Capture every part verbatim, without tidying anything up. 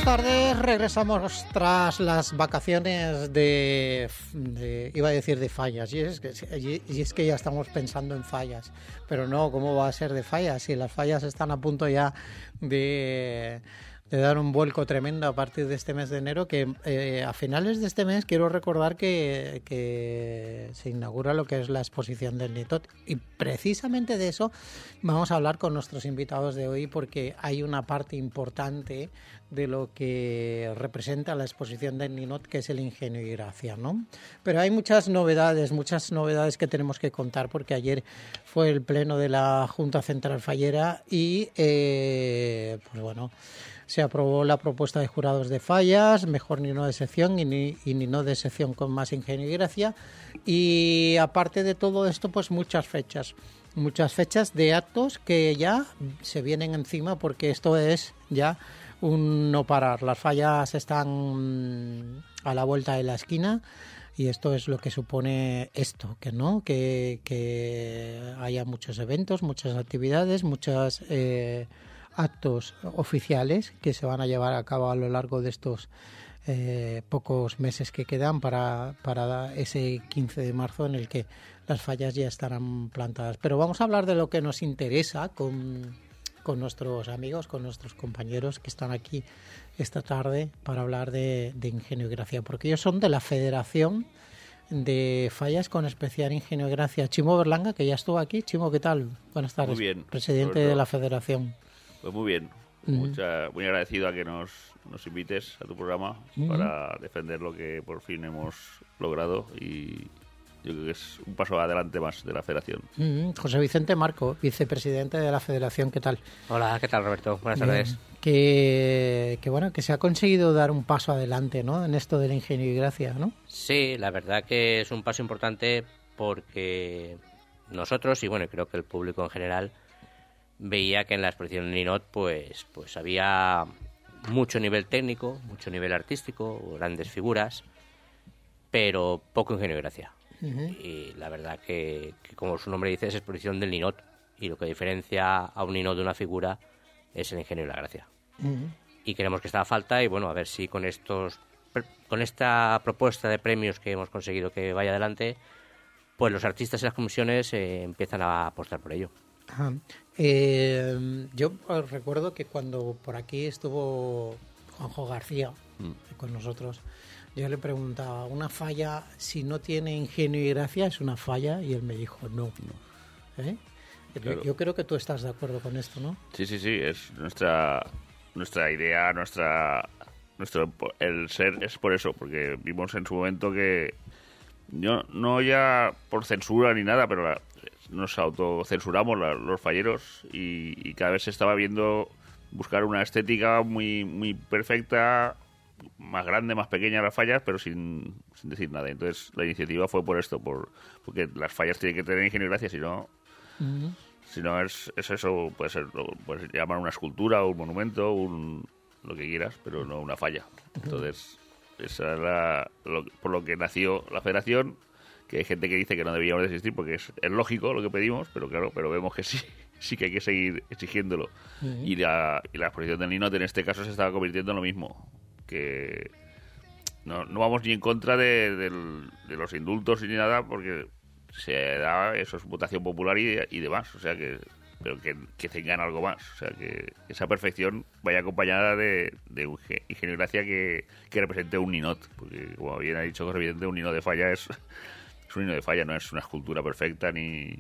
tardes, regresamos tras las vacaciones de, de iba a decir de fallas, y es, que, y es que ya estamos pensando en fallas, pero no, ¿cómo va a ser de fallas? Si las fallas están a punto ya de, de dar un vuelco tremendo a partir de este mes de enero, que eh, a finales de este mes quiero recordar que, que se inaugura lo que es la exposición del Nitot, y precisamente de eso vamos a hablar con nuestros invitados de hoy, porque hay una parte importante de lo que representa la exposición del Ninot, que es el ingenio y gracia, ¿no? Pero hay muchas novedades, muchas novedades que tenemos que contar, porque ayer fue el pleno de la Junta Central Fallera y, eh, pues bueno, se aprobó la propuesta de jurados de fallas, mejor Ninot de sección y, ni, y Ninot de sección con más ingenio y gracia. Y aparte de todo esto, pues muchas fechas, muchas fechas de actos que ya se vienen encima, porque esto es ya un no parar. Las fallas están a la vuelta de la esquina y esto es lo que supone esto, que no, que, que haya muchos eventos, muchas actividades, muchos eh, actos oficiales que se van a llevar a cabo a lo largo de estos eh, pocos meses que quedan para, para ese quince de marzo en el que las fallas ya estarán plantadas. Pero vamos a hablar de lo que nos interesa con con nuestros amigos, con nuestros compañeros que están aquí esta tarde para hablar de, de Ingenio y Gracia, porque ellos son de la Federación de Fallas con Especial Ingenio y Gracia. Chimo Berlanga, que ya estuvo aquí. Chimo, ¿qué tal? Buenas tardes. Muy bien. Presidente de la Federación. Pues muy bien. Uh-huh. Mucha, muy agradecido a que nos, nos invites a tu programa uh-huh. para defender lo que por fin hemos logrado, y yo creo que es un paso adelante más de la Federación. Mm, José Vicente Marco, vicepresidente de la Federación, ¿qué tal? Hola, ¿qué tal, Roberto? Buenas Bien. tardes. Que, que bueno, que se ha conseguido dar un paso adelante, ¿no?, en esto del ingenio y gracia, ¿no? Sí, la verdad que es un paso importante, porque nosotros, y bueno, creo que el público en general, veía que en la exposición de Ninot pues, pues había mucho nivel técnico, mucho nivel artístico, grandes figuras, pero poco ingenio y gracia. Uh-huh. Y la verdad que, que, como su nombre dice, es exposición del Ninot, y lo que diferencia a un Ninot de una figura es el ingenio y la gracia. Uh-huh. Y creemos que está a falta, y bueno, a ver si con estos con esta propuesta de premios que hemos conseguido que vaya adelante, pues los artistas y las comisiones eh, empiezan a apostar por ello. Ajá. Eh, yo recuerdo que cuando por aquí estuvo Juanjo García mm. con nosotros, yo le preguntaba, ¿una falla si no tiene ingenio y gracia es una falla? Y él me dijo, no. no. ¿Eh? Claro. Yo creo que tú estás de acuerdo con esto, ¿no? Sí, sí, sí, es nuestra nuestra idea, nuestra nuestro el ser es por eso, porque vimos en su momento que yo, no ya por censura ni nada, pero la, nos autocensuramos la, los falleros, y, y cada vez se estaba viendo buscar una estética muy muy perfecta, más grande, más pequeña las fallas, pero sin, sin decir nada. Entonces la iniciativa fue por esto, por porque las fallas tienen que tener ingenio y gracia, si no, uh-huh. si no es, es eso, puede ser, puedes llamar una escultura o un monumento, un, lo que quieras, pero no una falla. Uh-huh. Entonces esa es la, lo, por lo que nació la Federación, que hay gente que dice que no deberíamos de existir porque es, es lógico lo que pedimos, pero claro, pero vemos que sí, sí que hay que seguir exigiéndolo. Uh-huh. Y la, y la exposición del Ninot en este caso se estaba convirtiendo en lo mismo, que no, no vamos ni en contra de, de, de los indultos ni nada, porque se da eso, es votación popular y, y demás, o sea que, pero que, que tengan algo más, o sea que esa perfección vaya acompañada de, de un ingenio y gracia que, que represente un Ninot, porque como bien ha dicho José Vicente, un Ninot de falla es, es un Ninot de falla, no es una escultura perfecta ni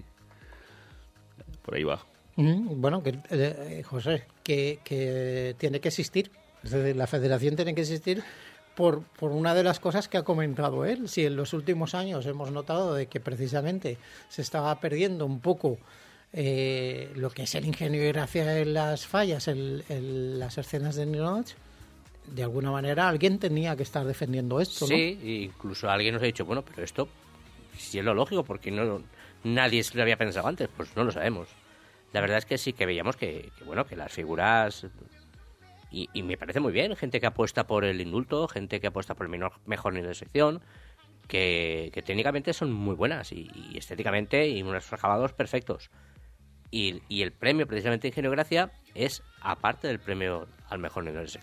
por ahí va. Mm, bueno, que eh, José, que, que tiene que existir. Es decir, la Federación tiene que existir por, por una de las cosas que ha comentado él. Si en los últimos años hemos notado de que precisamente se estaba perdiendo un poco eh, lo que es el ingenio y gracia en las fallas, en, en las escenas de Ninot, de alguna manera alguien tenía que estar defendiendo esto, ¿no? Sí, incluso alguien nos ha dicho, bueno, pero esto, si es lo lógico, porque no nadie se lo había pensado antes, pues no lo sabemos. La verdad es que sí que veíamos que, que bueno, que las figuras... Y, y me parece muy bien, gente que apuesta por el indulto, gente que apuesta por el menor, mejor nivel de sección, que, que técnicamente son muy buenas y, y estéticamente y unos acabados perfectos. Y, y el premio precisamente Ingenio Gracia es aparte del premio al mejor nivel de sección.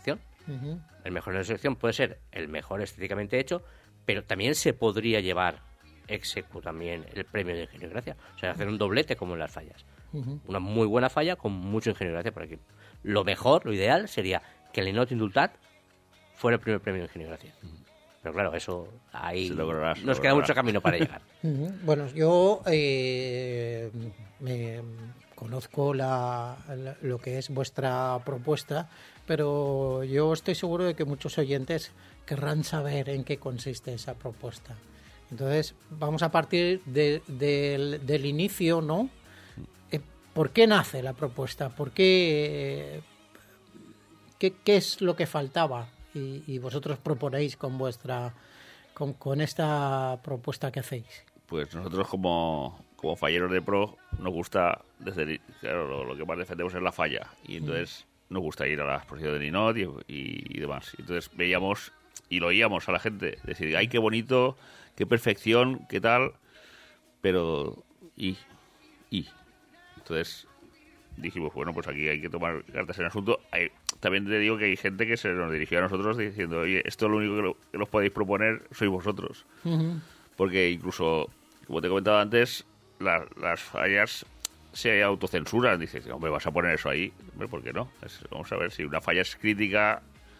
Uh-huh. El mejor ninot de sección puede ser el mejor estéticamente hecho, pero también se podría llevar ex aequo también el premio de Ingenio y Gracia. O sea, hacer un doblete como en las fallas. Uh-huh. Una muy buena falla con mucho Ingenio y Gracia por aquí. Lo mejor, lo ideal, sería que el Ninot Indultat fuera el primer premio de Ingenio y Gracia. Uh-huh. Pero claro, eso ahí lograrás, nos queda mucho camino para llegar. Uh-huh. Bueno, yo eh, me conozco la, la, lo que es vuestra propuesta, pero yo estoy seguro de que muchos oyentes querrán saber en qué consiste esa propuesta. Entonces, vamos a partir de, de, del, del inicio, ¿no? Eh, ¿Por qué nace la propuesta? ¿Por qué, eh, qué, qué es lo que faltaba? Y, y vosotros proponéis con vuestra con, con esta propuesta que hacéis. Pues nosotros como, como falleros de pro nos gusta, desde claro, lo, lo que más defendemos es la falla, y entonces mm. nos gusta ir a la exposición de Ninot y, y, y demás. Entonces veíamos y lo oíamos a la gente decir, ay, qué bonito, qué perfección, qué tal, pero y y entonces dijimos, bueno, pues aquí hay que tomar cartas en el asunto. Hay, también te digo que hay gente que se nos dirigió a nosotros diciendo, oye, esto es lo único que, lo, que nos podéis proponer sois vosotros. Uh-huh. Porque incluso, como te he comentado antes, la, las fallas se autocensuran. Dices, hombre, vas a poner eso ahí. Hombre, ¿por qué no? Es, vamos a ver, si una falla es crítica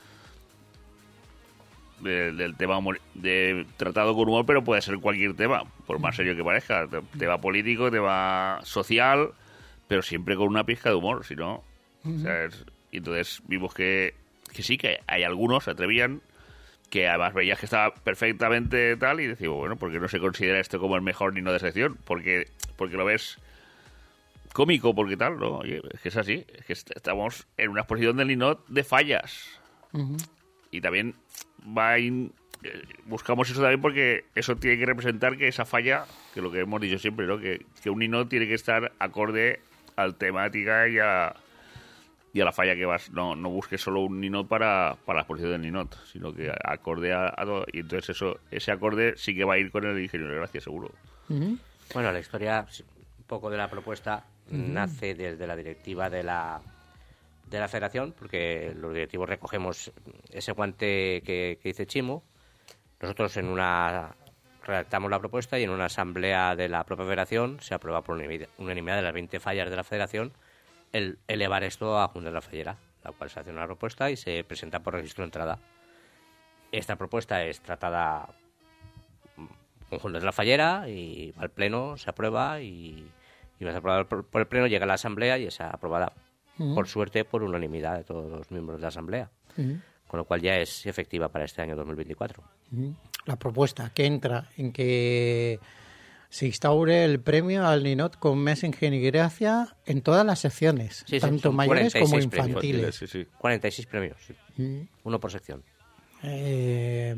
de, del tema de tratado con humor, pero puede ser cualquier tema, por más serio que parezca. Tema político, tema social, pero siempre con una pizca de humor, si no... Uh-huh. O sea, es, y entonces vimos que, que sí, que hay algunos se atrevían, que además veías que estaba perfectamente tal, y decimos, bueno, ¿por qué no se considera esto como el mejor Ninot de sección? Porque, porque lo ves cómico, porque tal, ¿no? Oye, es que es así, es que estamos en una exposición del Ninot de fallas. Uh-huh. Y también va in, eh, buscamos eso también porque eso tiene que representar que esa falla, que lo que hemos dicho siempre, ¿no? Que, que un Ninot tiene que estar acorde al temática y a... y a la falla que vas, no, no busques solo un Ninot para, para la exposición del Ninot, sino que acorde a, a todo, y entonces eso, ese acorde sí que va a ir con el Ingenio de Gracia, seguro. Uh-huh. Bueno, la historia, un poco de la propuesta, uh-huh. nace desde la directiva de la de la federación, porque los directivos recogemos ese guante que, que dice Chimo. Nosotros en una redactamos la propuesta y en una asamblea de la propia federación se aprueba por unanimidad de las veinte fallas de la federación el elevar esto a Junta de la Fallera, la cual se hace una propuesta y se presenta por registro de entrada. Esta propuesta es tratada con Junta de la Fallera y al Pleno se aprueba y, y va a ser aprobada por, por el Pleno, llega a la Asamblea y es aprobada, uh-huh. por suerte, por unanimidad de todos los miembros de la Asamblea. Uh-huh. Con lo cual ya es efectiva para este año dos mil veinticuatro. Uh-huh. La propuesta que entra en que se instaure el premio al Ninot con mes Ingenio y Gracia en todas las secciones, sí, tanto sí, mayores como infantiles. Sí, sí. cuarenta y seis premios, sí. Mm. Uno por sección. Eh,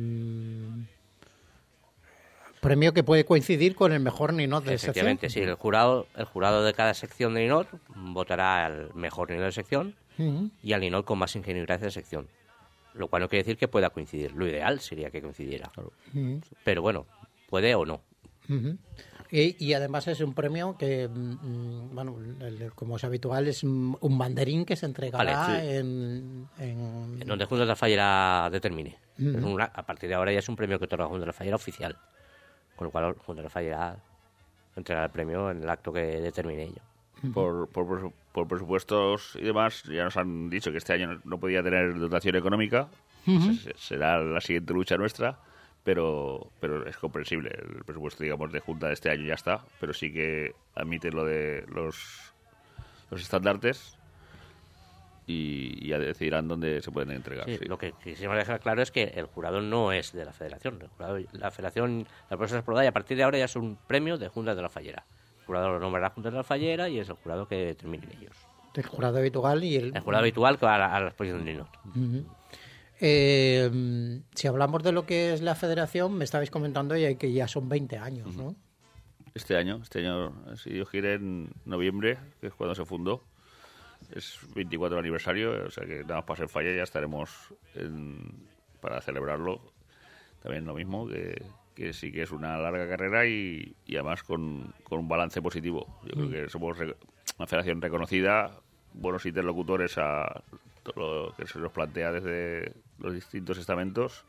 premio que puede coincidir con el mejor Ninot de sección. Efectivamente, sí. El jurado, el jurado de cada sección de Ninot votará al mejor Ninot de sección uh-huh. y al Ninot con más Ingenio y Gracia de sección. Lo cual no quiere decir que pueda coincidir. Lo ideal sería que coincidiera. Claro. Uh-huh. Pero bueno, puede o no. Uh-huh. Y, y además es un premio que, mmm, bueno, el, como es habitual, es un banderín que se entregará vale, sí. en, en... en donde Junta de la Fallera determine. Uh-huh. Es una, a partir de ahora ya es un premio que otorga Junta de la Fallera oficial, con lo cual Junta de la Fallera entregará el premio en el acto que determine ello. Uh-huh. Por, por, por presupuestos y demás, ya nos han dicho que este año no podía tener dotación económica. Uh-huh. Será la siguiente lucha nuestra. Pero pero es comprensible. El presupuesto, digamos, de Junta de este año ya está, pero sí que admite lo de los los estandartes y, y ya decidirán dónde se pueden entregar. Sí, sí. Lo que quisimos dejar claro es que el jurado no es de la Federación. El jurado, la Federación, la propuesta es aprobada y a partir de ahora ya es un premio de Junta de la Fallera. El jurado lo nombrará Junta de la Fallera y es el jurado que determinen ellos. El jurado habitual y el... El jurado habitual que va a la, a la exposición de Ninot. Uh-huh. Eh, si hablamos de lo que es la federación, me estabais comentando ya que ya son veinte años, ¿no? Este año, este año, si Dios quiere, en noviembre, que es cuando se fundó, es veinticuatro aniversario, o sea que nada más para ser falla ya estaremos en, para celebrarlo. También lo mismo, que, que sí que es una larga carrera y, y además con, con un balance positivo. Yo mm. creo que somos re, una federación reconocida, buenos interlocutores a todo lo que se nos plantea desde los distintos estamentos.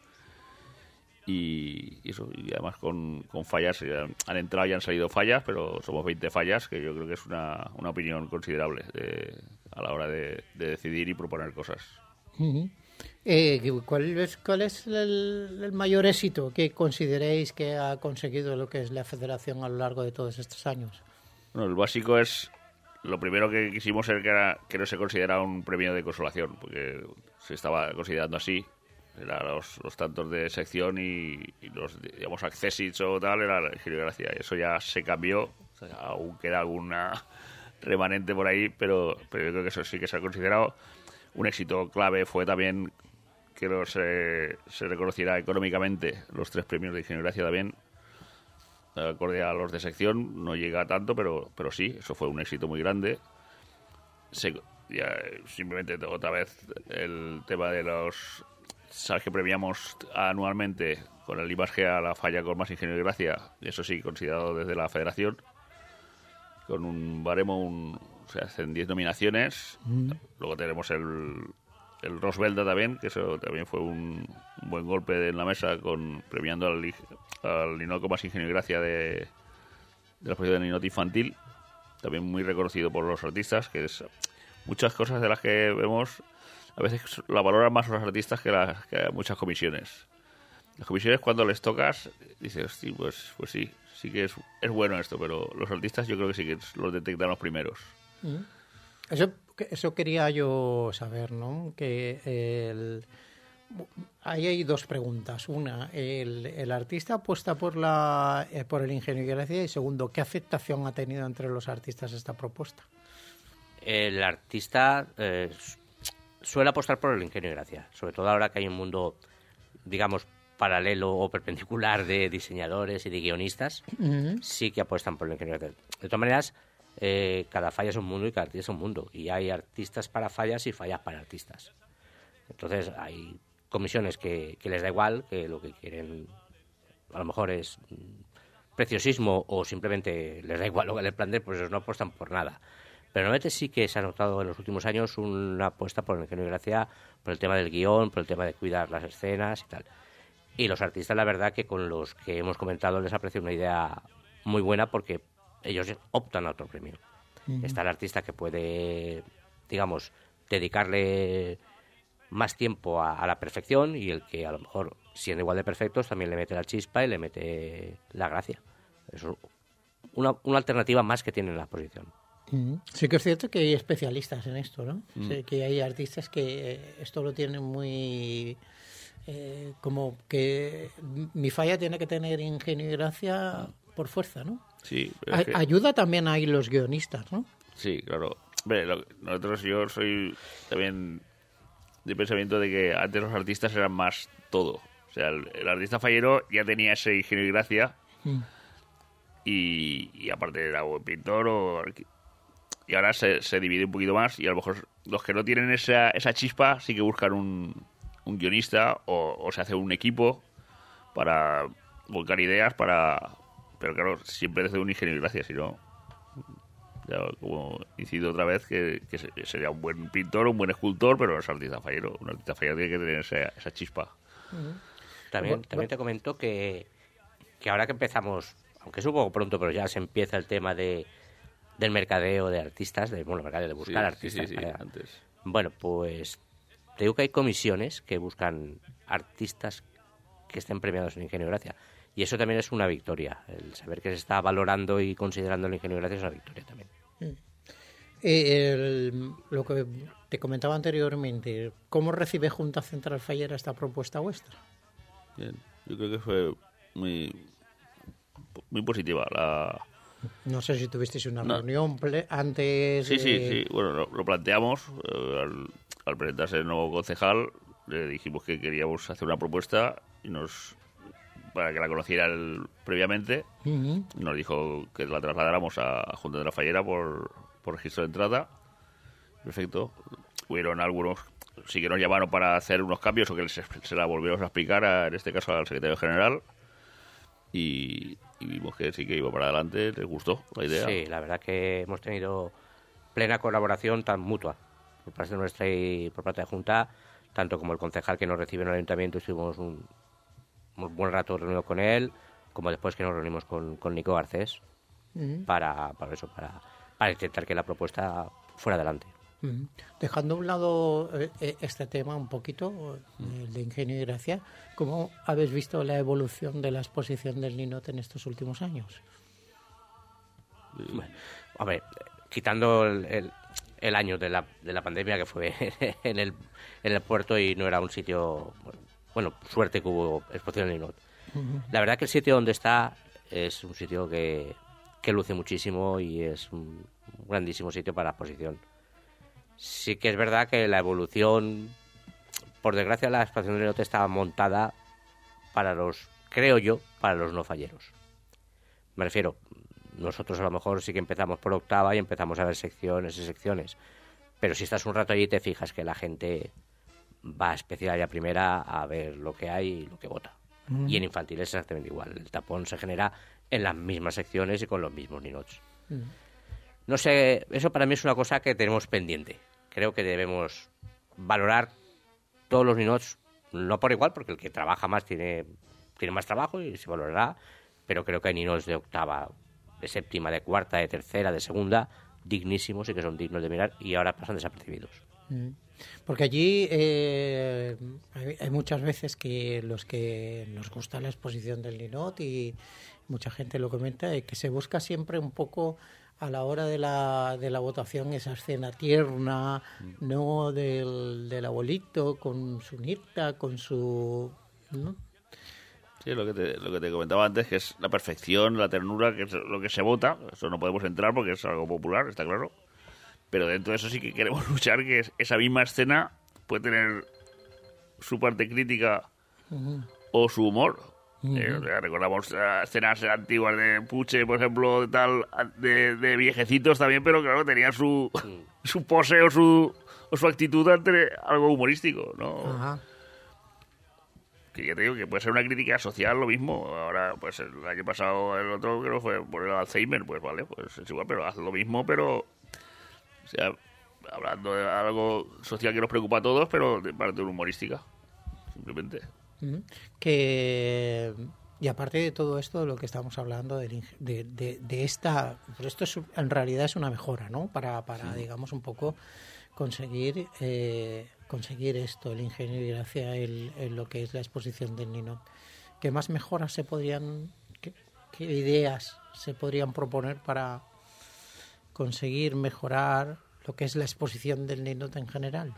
Y, y eso, y además con, con fallas, han entrado y han salido fallas, pero somos veinte fallas, que yo creo que es una, una opinión considerable de, a la hora de, de decidir y proponer cosas. Uh-huh. eh, ¿cuál, es, ¿Cuál es el, el mayor éxito que consideréis que ha conseguido lo que es la federación a lo largo de todos estos años? Bueno, el básico es, lo primero que quisimos ser que, era, que no se considerara un premio de consolación, porque se estaba considerando así. Era los, los tantos de sección y, y los, digamos, accesits o tal, era la Ingenio y Gracia. Y eso ya se cambió. O sea, aún queda alguna remanente por ahí, pero, pero yo creo que eso sí que se ha considerado. Un éxito clave fue también que no se, se reconociera económicamente los tres premios de Ingenio y Gracia también. Acorde a los de sección, no llega tanto, pero, pero sí, eso fue un éxito muy grande. Se, ya, simplemente otra vez el tema de los... Sabes que premiamos anualmente con el I más G a la falla con más ingenio y gracia, y eso sí, considerado desde la federación, con un baremo, un, o sea, hacen diez nominaciones. Mm. Luego tenemos el, el Rosvelda también, que eso también fue un, un buen golpe en la mesa, con premiando al, al Ninot con más ingenio y gracia de, de la exposición de Ninot infantil, también muy reconocido por los artistas, que es muchas cosas de las que vemos. A veces la valoran más los artistas que, las, que muchas comisiones. Las comisiones, cuando les tocas, dices, sí, pues, pues sí, sí que es, es bueno esto, pero los artistas yo creo que sí que los detectan los primeros. Eso, eso quería yo saber, ¿no? Que el, ahí hay dos preguntas. Una, el, el artista apuesta por, la, eh, por el ingenio y gracia, y segundo, ¿qué aceptación ha tenido entre los artistas esta propuesta? El artista... Eh, suele apostar por el ingenio y gracia, sobre todo ahora que hay un mundo, digamos, paralelo o perpendicular de diseñadores y de guionistas. Uh-huh. Sí que apuestan por el ingenio y gracia. De todas maneras, eh, cada falla es un mundo y cada artista es un mundo, y hay artistas para fallas y fallas para artistas. Entonces hay comisiones que, que les da igual, que lo que quieren a lo mejor es preciosismo, o simplemente les da igual lo que les planteen, pues ellos no apuestan por nada. Pero normalmente sí que se ha notado en los últimos años una apuesta por el ingenio y gracia, por el tema del guión, por el tema de cuidar las escenas y tal. Y los artistas, la verdad, que con los que hemos comentado les ha parecido una idea muy buena, porque ellos optan a otro premio. Uh-huh. Está el artista que puede, digamos, dedicarle más tiempo a, a la perfección, y el que a lo mejor, siendo igual de perfectos, también le mete la chispa y le mete la gracia. Es una, una alternativa más que tiene en la exposición. Sí que es cierto que hay especialistas en esto, ¿no? Mm. Sí, que hay artistas que esto lo tienen muy... Eh, como que mi falla tiene que tener ingenio y gracia por fuerza, ¿no? Sí. A- que... Ayuda también ahí los guionistas, ¿no? Sí, claro. Hombre, lo, nosotros, yo soy también de pensamiento de que antes los artistas eran más todo. O sea, el, el artista fallero ya tenía ese ingenio y gracia, mm. y, y aparte era o pintor o... Y ahora se, se divide un poquito más, y a lo mejor los que no tienen esa, esa chispa sí que buscan un, un guionista, o, o se hace un equipo para volcar ideas, para... Pero claro, siempre desde un ingenio y gracia, si no... Ya, como incido otra vez, que, que sería un buen pintor, un buen escultor, pero no es artista fallero. Un artista fallero tiene que tener esa, esa chispa. También, también te comento que, que ahora que empezamos, aunque es un poco pronto, pero ya se empieza el tema de... del mercadeo de artistas, de, bueno, mercadeo de buscar sí, artistas. Sí, sí, sí, para... antes. Bueno, pues te digo que hay comisiones que buscan artistas que estén premiados en ingenio y gracia. Y eso también es una victoria. El saber que se está valorando y considerando el ingenio y gracia es una victoria también. El, lo que te comentaba anteriormente, ¿cómo recibe Junta Central Fallera esta propuesta vuestra? Bien, yo creo que fue muy, muy positiva la... No sé si tuvisteis una no. reunión ple- antes. Sí, de... sí, sí. Bueno, lo, lo planteamos eh, al, al presentarse el nuevo concejal. Le dijimos que queríamos hacer una propuesta y nos para que la conociera él previamente. Uh-huh. Nos dijo que la trasladáramos a Junta de la Fallera por, por registro de entrada. Perfecto. Hubieron algunos, sí que nos llamaron para hacer unos cambios, o que se, se la volvieron a explicar, a, en este caso al secretario general. Y, y vimos que sí que iba para adelante, les gustó la idea. Sí, la verdad que hemos tenido plena colaboración tan mutua. por parte nuestra y por parte de la Junta, tanto como el concejal que nos recibe en el ayuntamiento, estuvimos un, un buen rato reunidos con él, como después que nos reunimos con, con Nico Garcés, uh-huh. para, para eso, para, para intentar que la propuesta fuera adelante. Uh-huh. Dejando a un lado eh, este tema un poquito, uh-huh. el de Ingenio y Gracia, ¿cómo habéis visto la evolución de la exposición del Ninot en estos últimos años? Bueno, a ver, quitando el, el, el año de la, de la pandemia, que fue en el, en el puerto y no era un sitio, bueno, suerte que hubo exposición del Ninot. Uh-huh. La verdad que el sitio donde está es un sitio que, que luce muchísimo y es un grandísimo sitio para la exposición. Sí que es verdad que la evolución, por desgracia, la exposición del Ninot está montada para los, creo yo, para los no falleros. Me refiero, nosotros a lo mejor sí que empezamos por octava y empezamos a ver secciones y secciones, pero si estás un rato allí te fijas que la gente va a especial y a primera a ver lo que hay y lo que vota. Mm. Y en infantil es exactamente igual. El tapón se genera en las mismas secciones y con los mismos ninots. Mm. No sé, eso para mí es una cosa que tenemos pendiente. Creo que debemos valorar todos los ninots, no por igual, porque el que trabaja más tiene, tiene más trabajo y se valorará, pero creo que hay ninots de octava, de séptima, de cuarta, de tercera, de segunda, dignísimos y que son dignos de mirar y ahora pasan desapercibidos. Mm. Porque allí eh, hay, hay muchas veces que los que nos gusta la exposición del Ninot, y mucha gente lo comenta, es que se busca siempre un poco a la hora de la, de la votación esa escena tierna, mm. ¿no? Del, del abuelito con su nieta, con su... ¿no? Sí, lo que, te, lo que te comentaba antes, que es la perfección, la ternura, que es lo que se vota. Eso no podemos entrar porque es algo popular, está claro. Pero dentro de eso sí que queremos luchar, que esa misma escena puede tener su parte crítica uh-huh. o su humor. Uh-huh. Eh, recordamos escenas antiguas de Puche, por ejemplo, de tal de, de viejecitos también, pero claro, tenía su, uh-huh. su pose o su, o su actitud ante algo humorístico, ¿no? Uh-huh. Que ya te digo que puede ser una crítica social lo mismo. Ahora, pues el año pasado el otro creo que fue por el Alzheimer, pues vale, pues es igual, pero haz lo mismo, pero... O sea, hablando de algo social que nos preocupa a todos, pero de parte humorística, simplemente. Uh-huh. Que y aparte de todo esto, lo que estamos hablando de, de, de, de esta, pues esto es, en realidad es una mejora, ¿no? Para, para sí. digamos, un poco conseguir eh, conseguir esto, el Ingenio y Gracia, el, el, lo que es la exposición del Ninot. ¿Qué más mejoras se podrían, qué, qué ideas se podrían proponer para conseguir mejorar lo que es la exposición del Ninot en general?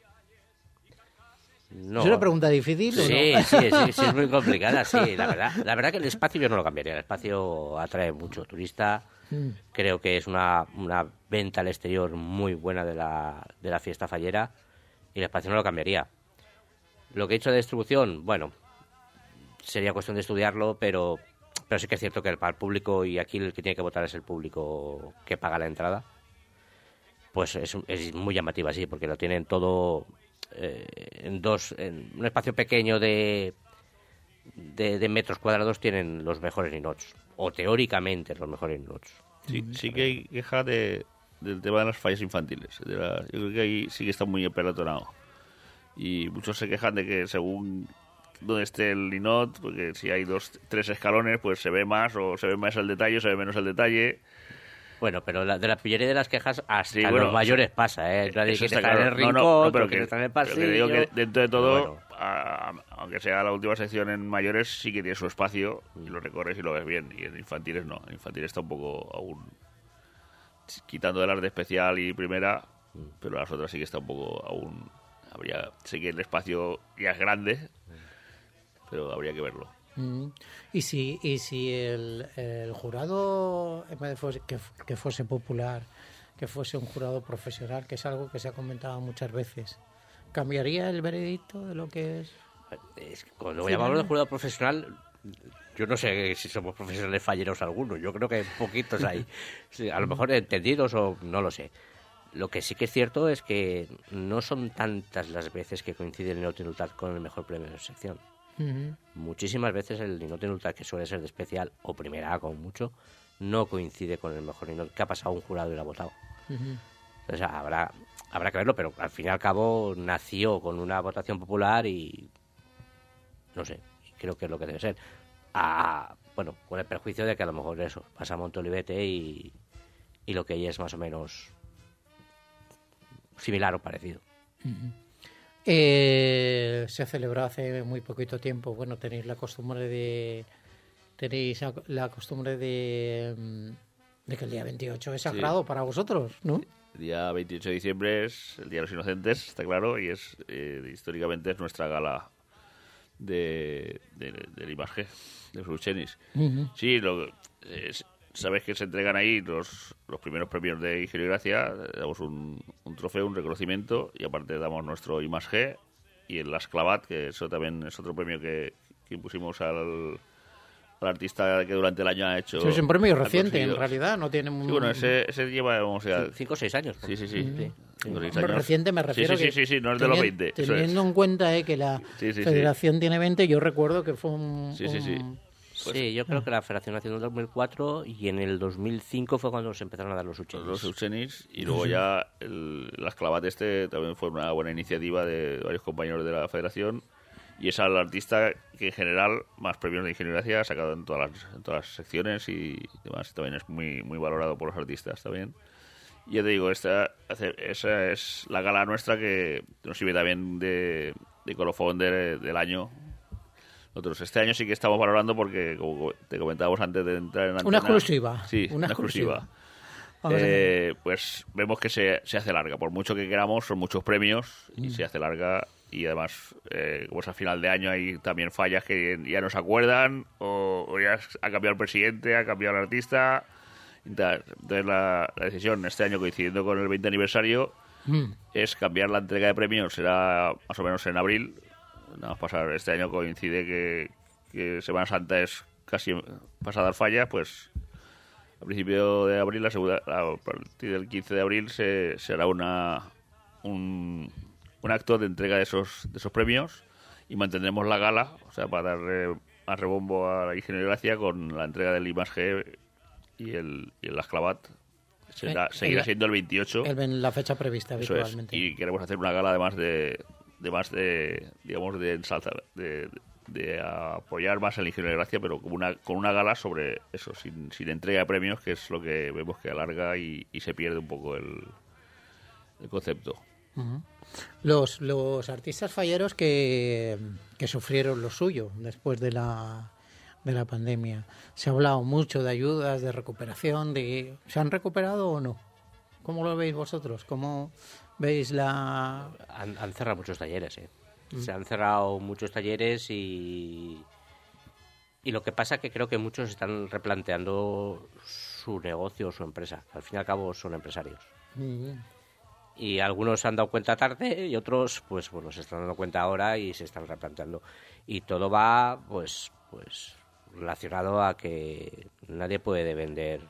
No. ¿Es una pregunta difícil sí, o no? Sí, sí, sí, es muy complicada, sí, la verdad. La verdad que el espacio yo no lo cambiaría. El espacio atrae mucho turista. Mm. Creo que es una, una venta al exterior muy buena de la, de la fiesta fallera y el espacio no lo cambiaría. Lo que he hecho de distribución, bueno, sería cuestión de estudiarlo, pero... Pero sí que es cierto que para el público, y aquí el que tiene que votar es el público que paga la entrada, pues es, es muy llamativa, sí, porque lo tienen todo eh, en dos, en un espacio pequeño de, de, de metros cuadrados tienen los mejores ninots, o teóricamente los mejores ninots. Sí, sí que hay queja de, del tema de las fallas infantiles. De la, yo creo que ahí sí que está muy apelatonado. Y muchos se quejan de que según... donde esté el Ninot, porque si hay dos, tres escalones, pues se ve más o se ve más el detalle o se ve menos el detalle. Bueno, pero la, de la pillería de las quejas hasta sí, bueno, los mayores sí, pasa, ¿eh? Nadie quiere estar claro. en el rincón, no, no, no, pero que, que estar en el pasillo. Pero que digo que dentro de todo, bueno. a, aunque sea la última sección en mayores, sí que tiene su espacio y lo recorres y lo ves bien. Y en infantiles no, en infantiles está un poco aún quitando de las de especial y primera, mm. pero las otras sí que está un poco aún... habría sé que el espacio ya es grande, pero habría que verlo. Mm. Y si y si el, el jurado, en vez de fuese, que, que fuese popular, que fuese un jurado profesional, que es algo que se ha comentado muchas veces, ¿cambiaría el veredicto de lo que es? Es que cuando llamamos de jurado profesional, yo no sé si somos profesionales falleros algunos, yo creo que poquitos hay, sí, a lo mejor entendidos o no lo sé. Lo que sí que es cierto es que no son tantas las veces que coincide el Ninot Inultat con el mejor premio de sección. Uh-huh. Muchísimas veces el Ninot Inultat, que suele ser de especial o primera A con mucho, no coincide con el mejor Ninot, que ha pasado un jurado y lo ha votado. Uh-huh. Entonces habrá, habrá que verlo, pero al fin y al cabo nació con una votación popular y no sé, creo que es lo que debe ser. A, bueno, con el perjuicio de que a lo mejor eso, pasa a Montolivete y, y lo que hay es más o menos similar o parecido. Uh-huh. Eh, se celebró hace muy poquito tiempo. Bueno, tenéis la costumbre de tenéis la costumbre de, de que el día veintiocho es sagrado, sí, para vosotros, ¿no? El día veintiocho de diciembre es el Día de los Inocentes, está claro, y es eh, históricamente es nuestra gala de, de, de la imagen de Fruchenis. Uh-huh. Sí, lo, eh, sabes que se entregan ahí los, los primeros premios de Ingenio y Gracia, damos un, un trofeo, un reconocimiento, y aparte damos nuestro I más G y el Las Clavat, que eso también es otro premio que, que impusimos al, al artista que durante el año ha hecho... Sí, es un premio reciente, en realidad, no tiene... Un... Sí, bueno, ese, ese lleva, vamos a decir... Cinco o seis años. Sí, sí, sí. Uh-huh. sí. Hombre, reciente me refiero sí, sí, sí, sí, sí, no es de los veinte. Teniendo es. en cuenta eh, que la sí, sí, Federación sí. tiene veinte, yo recuerdo que fue un... Sí, sí, sí. Un... Pues, sí, yo creo que la Federación nació en el dos mil cuatro y en el dos mil cinco fue cuando se empezaron a dar los Euchenis. Los Euchenis, y luego ya el, las Clavat este también fue una buena iniciativa de varios compañeros de la Federación, y es al artista que en general más premios de Ingenio y Gracia ha sacado en todas las, en todas las secciones y demás. También es muy, muy valorado por los artistas también. Y ya te digo, esta, esa es la gala nuestra que nos sirve también de, de colofón de, del año. Nosotros este año sí que estamos valorando porque, como te comentábamos antes de entrar en antena... Una exclusiva. Sí, una, una exclusiva. exclusiva. Eh, pues vemos que se, se hace larga. Por mucho que queramos, son muchos premios y mm. se hace larga. Y además, eh, como es a final de año, hay también fallas que ya no se acuerdan, o, o ya ha cambiado el presidente, ha cambiado el artista. Entonces la, la decisión este año, coincidiendo con el veinte aniversario, mm. es cambiar la entrega de premios. Será más o menos en abril. Nada más pasar, este año coincide que, que Semana Santa es casi pasa a dar fallas, pues a principio de abril, la segunda, a partir del quince de abril, se, se hará una un, un acto de entrega de esos de esos premios y mantendremos la gala, o sea, para darle más rebombo a la Ingenio y Gracia con la entrega del I más G y el, y el Las Clavat. Será, el, seguirá siendo el veintiocho. El, la fecha prevista habitualmente. Es. Y queremos hacer una gala además de... de más de, digamos, de ensalzar, de, de apoyar más el Ingenio de Gracia, pero con una, con una gala sobre eso, sin, sin entrega de premios, que es lo que vemos que alarga y, y se pierde un poco el, el concepto. Uh-huh. Los, los artistas falleros que, que sufrieron lo suyo después de la, de la pandemia. Se ha hablado mucho de ayudas, de recuperación, de ¿se han recuperado o no? ¿Cómo lo veis vosotros? ¿Cómo veis la...? Han, han cerrado muchos talleres, ¿eh? Mm. Se han cerrado muchos talleres y... Y lo que pasa es que creo que muchos están replanteando su negocio o su empresa. Al fin y al cabo son empresarios. Mm. Y algunos se han dado cuenta tarde y otros, pues bueno, se están dando cuenta ahora y se están replanteando. Y todo va, pues, pues relacionado a que nadie puede vender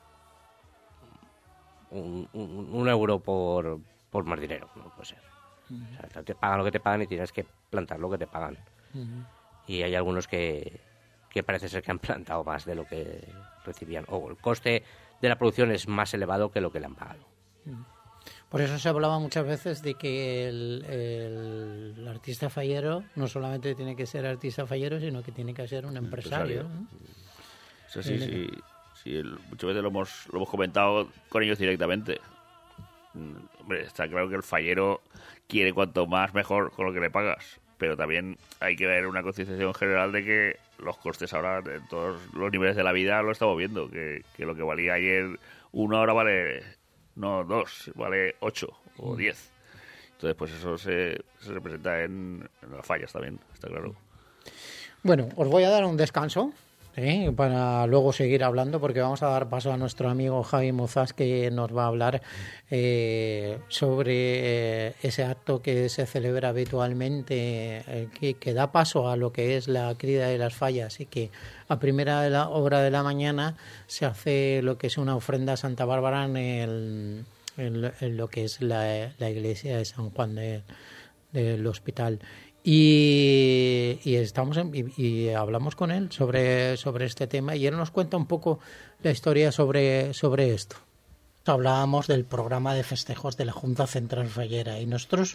un, un, un euro por... por más dinero, no puede ser. Uh-huh. O sea, te pagan lo que te pagan y tienes que plantar lo que te pagan. Uh-huh. Y hay algunos que, que parece ser que han plantado más de lo que recibían. O el coste de la producción es más elevado que lo que le han pagado. Uh-huh. Por eso se hablaba muchas veces de que el, el, el artista fallero no solamente tiene que ser artista fallero, sino que tiene que ser un empresario. empresario. ¿no? O sea, sí, sí, sí el, muchas veces lo hemos, lo hemos comentado con ellos directamente. Hombre, está claro que el fallero quiere cuanto más mejor con lo que le pagas, pero también hay que ver una concienciación general de que los costes ahora en todos los niveles de la vida lo estamos viendo, que, que lo que valía ayer una hora vale no dos, vale ocho o diez. Entonces pues eso se, se representa en, en las fallas también, está claro. Bueno, os voy a dar un descanso ¿eh? para luego seguir hablando, porque vamos a dar paso a nuestro amigo Javi Mozas, que nos va a hablar eh, sobre eh, ese acto que se celebra habitualmente, eh, que, que da paso a lo que es la crida de las fallas, y que a primera de la, hora de la mañana se hace lo que es una ofrenda a Santa Bárbara en, el, en, en lo que es la, la iglesia de San Juan de, del Hospital. Y, y estamos en, y, y hablamos con él sobre, sobre este tema, y él nos cuenta un poco la historia sobre, sobre esto. Hablábamos del programa de festejos de la Junta Central Fallera y nosotros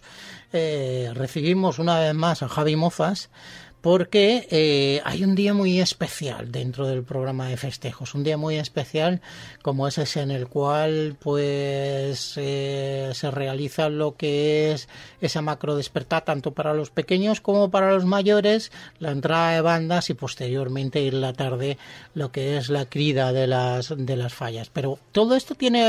eh, recibimos una vez más a Javi Mozas porque eh, hay un día muy especial dentro del programa de festejos, un día muy especial como es ese en el cual pues eh, se realiza lo que es esa macro despertar tanto para los pequeños como para los mayores, la entrada de bandas y posteriormente ir la tarde lo que es la crida de las, de las fallas. Pero todo esto tiene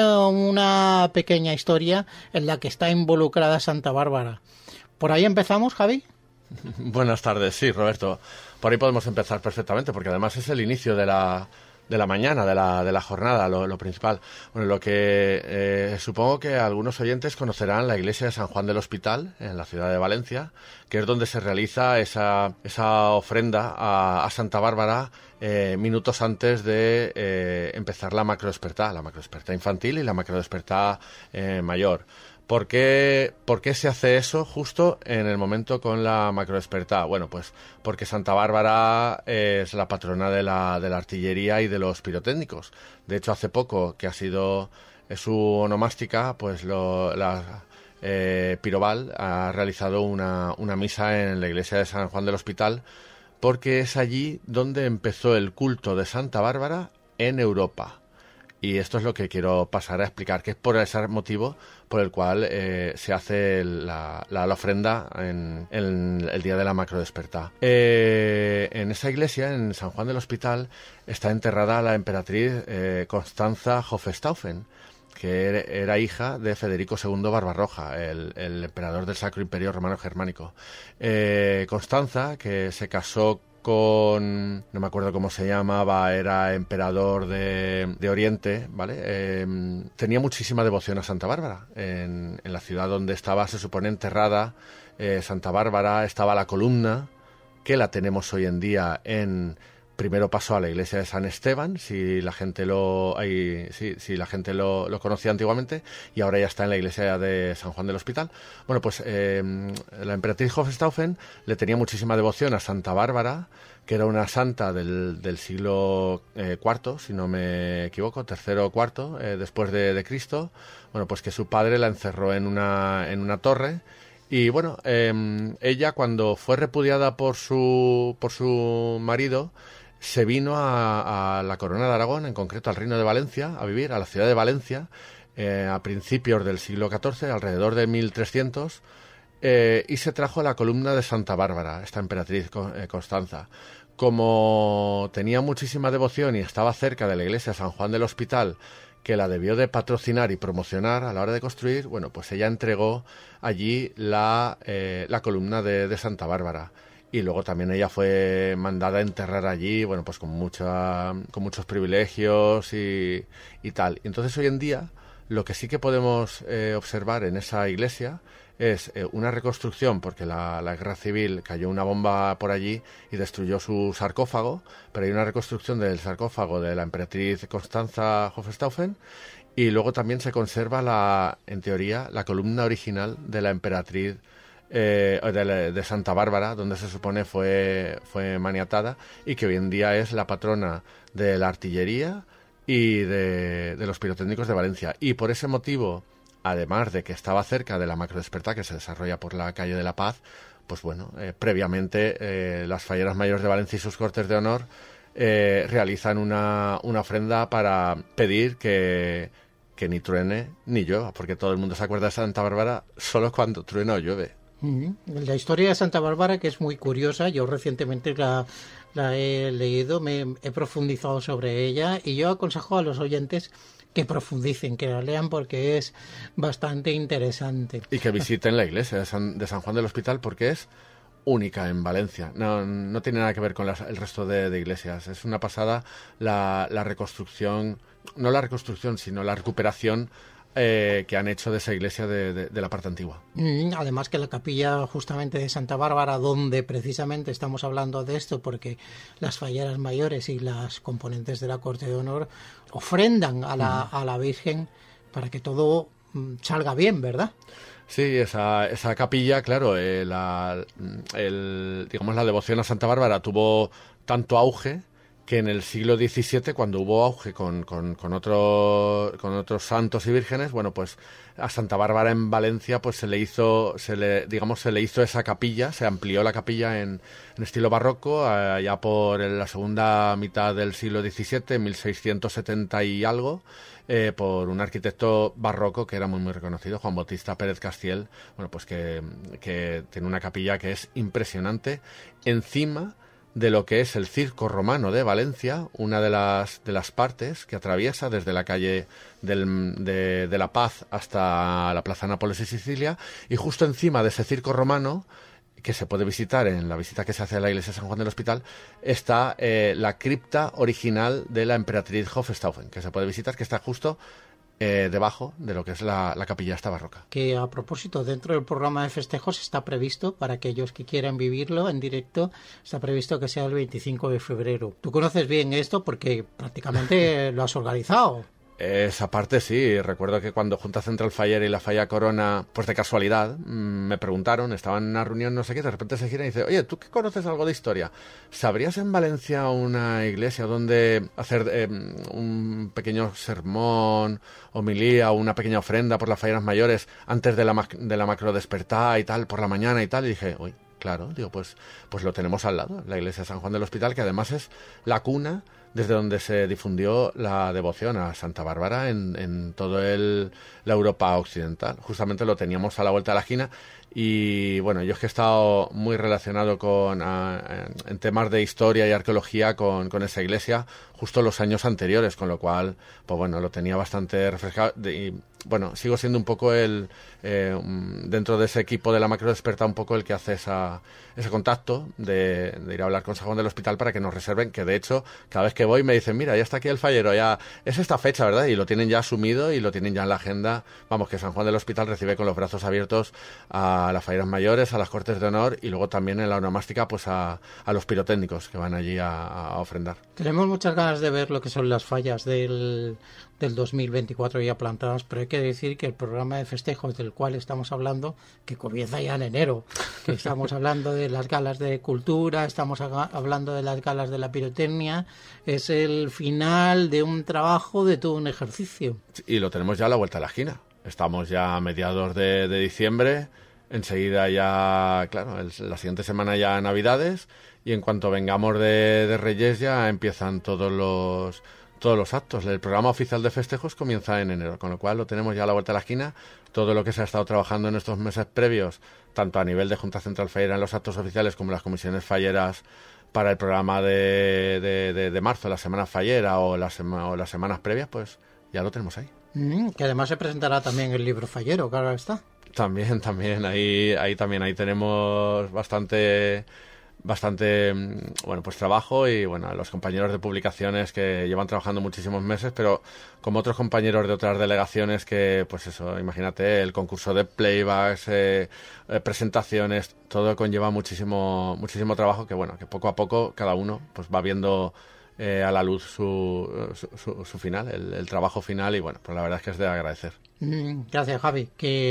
una pequeña historia en la que está involucrada Santa Bárbara. ¿Por ahí empezamos, Javi? Buenas tardes, sí, Roberto. Por ahí podemos empezar perfectamente, porque además es el inicio de la, de la mañana, de la, de la jornada, lo, lo principal. Bueno, lo que eh, supongo que algunos oyentes conocerán la iglesia de San Juan del Hospital, en la ciudad de Valencia, que es donde se realiza esa, esa ofrenda a, a Santa Bárbara eh, minutos antes de eh, empezar la macrodespertá, la macrodespertá infantil y la macrodespertá eh, mayor. ¿Por qué, ¿Por qué se hace eso justo en el momento con la macrodespertá? Bueno, pues porque Santa Bárbara es la patrona de la, de la artillería y de los pirotécnicos. De hecho, hace poco, que ha sido su onomástica, pues lo, la eh, Piroval ha realizado una, una misa en la iglesia de San Juan del Hospital, porque es allí donde empezó el culto de Santa Bárbara en Europa. Y esto es lo que quiero pasar a explicar, que es por ese motivo por el cual eh, se hace la, la, la ofrenda en, en el día de la macrodespertá. Eh, en esa iglesia, en San Juan del Hospital, está enterrada la emperatriz eh, Constanza Hohenstaufen, que era hija de Federico segundo Barbarroja, el, el emperador del Sacro Imperio Romano Germánico. Eh, Constanza, que se casó con, no me acuerdo cómo se llamaba, era emperador de, de Oriente, ¿vale? Eh, tenía muchísima devoción a Santa Bárbara. En, en la ciudad donde estaba, se supone, enterrada eh, Santa Bárbara, estaba la columna, que la tenemos hoy en día en... Primero pasó a la iglesia de San Esteban, si la gente lo hay, si, si la gente lo, lo conocía antiguamente, y ahora ya está en la iglesia de San Juan del Hospital. Bueno, pues eh, la emperatriz Hohenstaufen le tenía muchísima devoción a Santa Bárbara, que era una santa del, del siglo eh, cuarto, si no me equivoco, tercero o cuarto, eh, después de, de Cristo. Bueno, pues que su padre la encerró en una, en una torre. Y bueno, eh, ella cuando fue repudiada por su, por su marido, se vino a, a la Corona de Aragón, en concreto al Reino de Valencia, a vivir a la ciudad de Valencia, eh, a principios del siglo catorce, alrededor de mil trescientos, eh, y se trajo la columna de Santa Bárbara, esta emperatriz eh, Constanza. Como tenía muchísima devoción y estaba cerca de la iglesia de San Juan del Hospital, que la debió de patrocinar y promocionar a la hora de construir, bueno, pues ella entregó allí la, eh, la columna de, de Santa Bárbara. Y luego también ella fue mandada a enterrar allí, bueno, pues con mucha, con muchos privilegios y, y tal. Entonces hoy en día lo que sí que podemos eh, observar en esa iglesia es eh, una reconstrucción, porque la, la guerra civil cayó una bomba por allí y destruyó su sarcófago, pero hay una reconstrucción del sarcófago de la emperatriz Constanza Hohenstaufen, y luego también se conserva, la, en teoría, la columna original de la emperatriz Eh, de, de Santa Bárbara, donde se supone fue, fue maniatada, y que hoy en día es la patrona de la artillería y de, de los pirotécnicos de Valencia. Y por ese motivo, además de que estaba cerca de la macrodespertá que se desarrolla por la calle de la Paz, pues bueno, eh, previamente eh, las falleras mayores de Valencia y sus cortes de honor eh, realizan una, una ofrenda para pedir que, que ni truene ni llueva, porque todo el mundo se acuerda de Santa Bárbara solo cuando truena o llueve. La historia de Santa Bárbara, que es muy curiosa, yo recientemente la, la he leído, me he profundizado sobre ella, y yo aconsejo a los oyentes que profundicen, que la lean, porque es bastante interesante. Y que visiten la iglesia de San, de San Juan del Hospital, porque es única en Valencia. No, no tiene nada que ver con las, el resto de, de iglesias. Es una pasada la, la reconstrucción, no la reconstrucción, sino la recuperación Eh, que han hecho de esa iglesia de, de, de la parte antigua. Mm, además que la capilla justamente de Santa Bárbara, donde precisamente estamos hablando de esto, porque las falleras mayores y las componentes de la corte de honor ofrendan a la, mm. a la Virgen para que todo mm, salga bien, ¿verdad? Sí, esa, esa capilla, claro, eh, la, el, digamos la devoción a Santa Bárbara tuvo tanto auge que en el siglo diecisiete, cuando hubo auge con, con, con, otro, con otros santos y vírgenes, bueno, pues a Santa Bárbara en Valencia, pues se le hizo, se le, digamos, se le hizo esa capilla, se amplió la capilla en, en estilo barroco, allá por la segunda mitad del siglo diecisiete, mil seiscientos setenta y algo, eh, por un arquitecto barroco que era muy, muy reconocido, Juan Bautista Pérez Castiel, bueno, pues que, que tiene una capilla que es impresionante, encima de lo que es el Circo Romano de Valencia, una de las, de las partes que atraviesa desde la calle del, de, de La Paz hasta la Plaza Nápoles y Sicilia, y justo encima de ese Circo Romano, que se puede visitar en la visita que se hace a la iglesia de San Juan del Hospital, está eh, la cripta original de la emperatriz Hohenstaufen, que se puede visitar, que está justo Eh, debajo de lo que es la, la capilla esta barroca. Que a propósito, dentro del programa de festejos está previsto, para aquellos que quieran vivirlo en directo, está previsto que sea el veinticinco de febrero. Tú conoces bien esto porque prácticamente lo has organizado. Esa parte sí, recuerdo que cuando Junta Central Faller y la Falla Corona, pues de casualidad, me preguntaron, estaban en una reunión, no sé qué, de repente se gira y dice, oye, ¿tú que conoces algo de historia? ¿Sabrías en Valencia una iglesia donde hacer eh, un pequeño sermón, homilía o una pequeña ofrenda por las falleras mayores antes de la, de la macro despertar y tal, por la mañana y tal? Y dije, uy, claro, digo, pues, pues lo tenemos al lado, la iglesia de San Juan del Hospital, que además es la cuna desde donde se difundió la devoción a Santa Bárbara en, en toda la Europa occidental. Justamente lo teníamos a la vuelta de la esquina y, bueno, yo es que he estado muy relacionado con a, en temas de historia y arqueología con, con esa iglesia justo los años anteriores, con lo cual, pues bueno, lo tenía bastante refrescado y, bueno, sigo siendo un poco el, eh, dentro de ese equipo de la Macro Desperta, un poco el que hace esa, ese contacto de, de ir a hablar con San Juan del Hospital para que nos reserven, que de hecho, cada vez que voy me dicen, mira, ya está aquí el fallero, ya es esta fecha, ¿verdad? Y lo tienen ya asumido y lo tienen ya en la agenda. Vamos, que San Juan del Hospital recibe con los brazos abiertos a las falleras mayores, a las cortes de honor y luego también en la onomástica, pues a, a los pirotécnicos que van allí a, a ofrendar. Tenemos muchas ganas de ver lo que son las fallas del, del dos mil veinticuatro ya plantadas, pero hay que decir que el programa de festejos del cual estamos hablando, que comienza ya en enero, que estamos hablando de las galas de cultura, estamos hablando de las galas de la pirotecnia, es el final de un trabajo, de todo un ejercicio. Y lo tenemos ya a la vuelta de la esquina. Estamos ya a mediados de, de diciembre, enseguida ya, claro, el, la siguiente semana ya Navidades, y en cuanto vengamos de, de Reyes ya empiezan todos los todos los actos. El programa oficial de festejos comienza en enero, con lo cual lo tenemos ya a la vuelta de la esquina. Todo lo que se ha estado trabajando en estos meses previos, tanto a nivel de Junta Central Fallera en los actos oficiales como las comisiones falleras para el programa de, de, de, de marzo, la semana fallera o, la sema, o las semanas previas, pues ya lo tenemos ahí. Mm, que además se presentará también el libro fallero, que ahora está. También, también, ahí, ahí también, ahí tenemos bastante, bastante, bueno, pues trabajo y, bueno, los compañeros de publicaciones que llevan trabajando muchísimos meses, pero como otros compañeros de otras delegaciones que, pues eso, imagínate, el concurso de playbacks, eh, eh, presentaciones, todo conlleva muchísimo, muchísimo trabajo que, bueno, que poco a poco cada uno, pues va viendo eh, a la luz su, su, su, su final, el, el trabajo final y, bueno, pues la verdad es que es de agradecer. Gracias, Javi.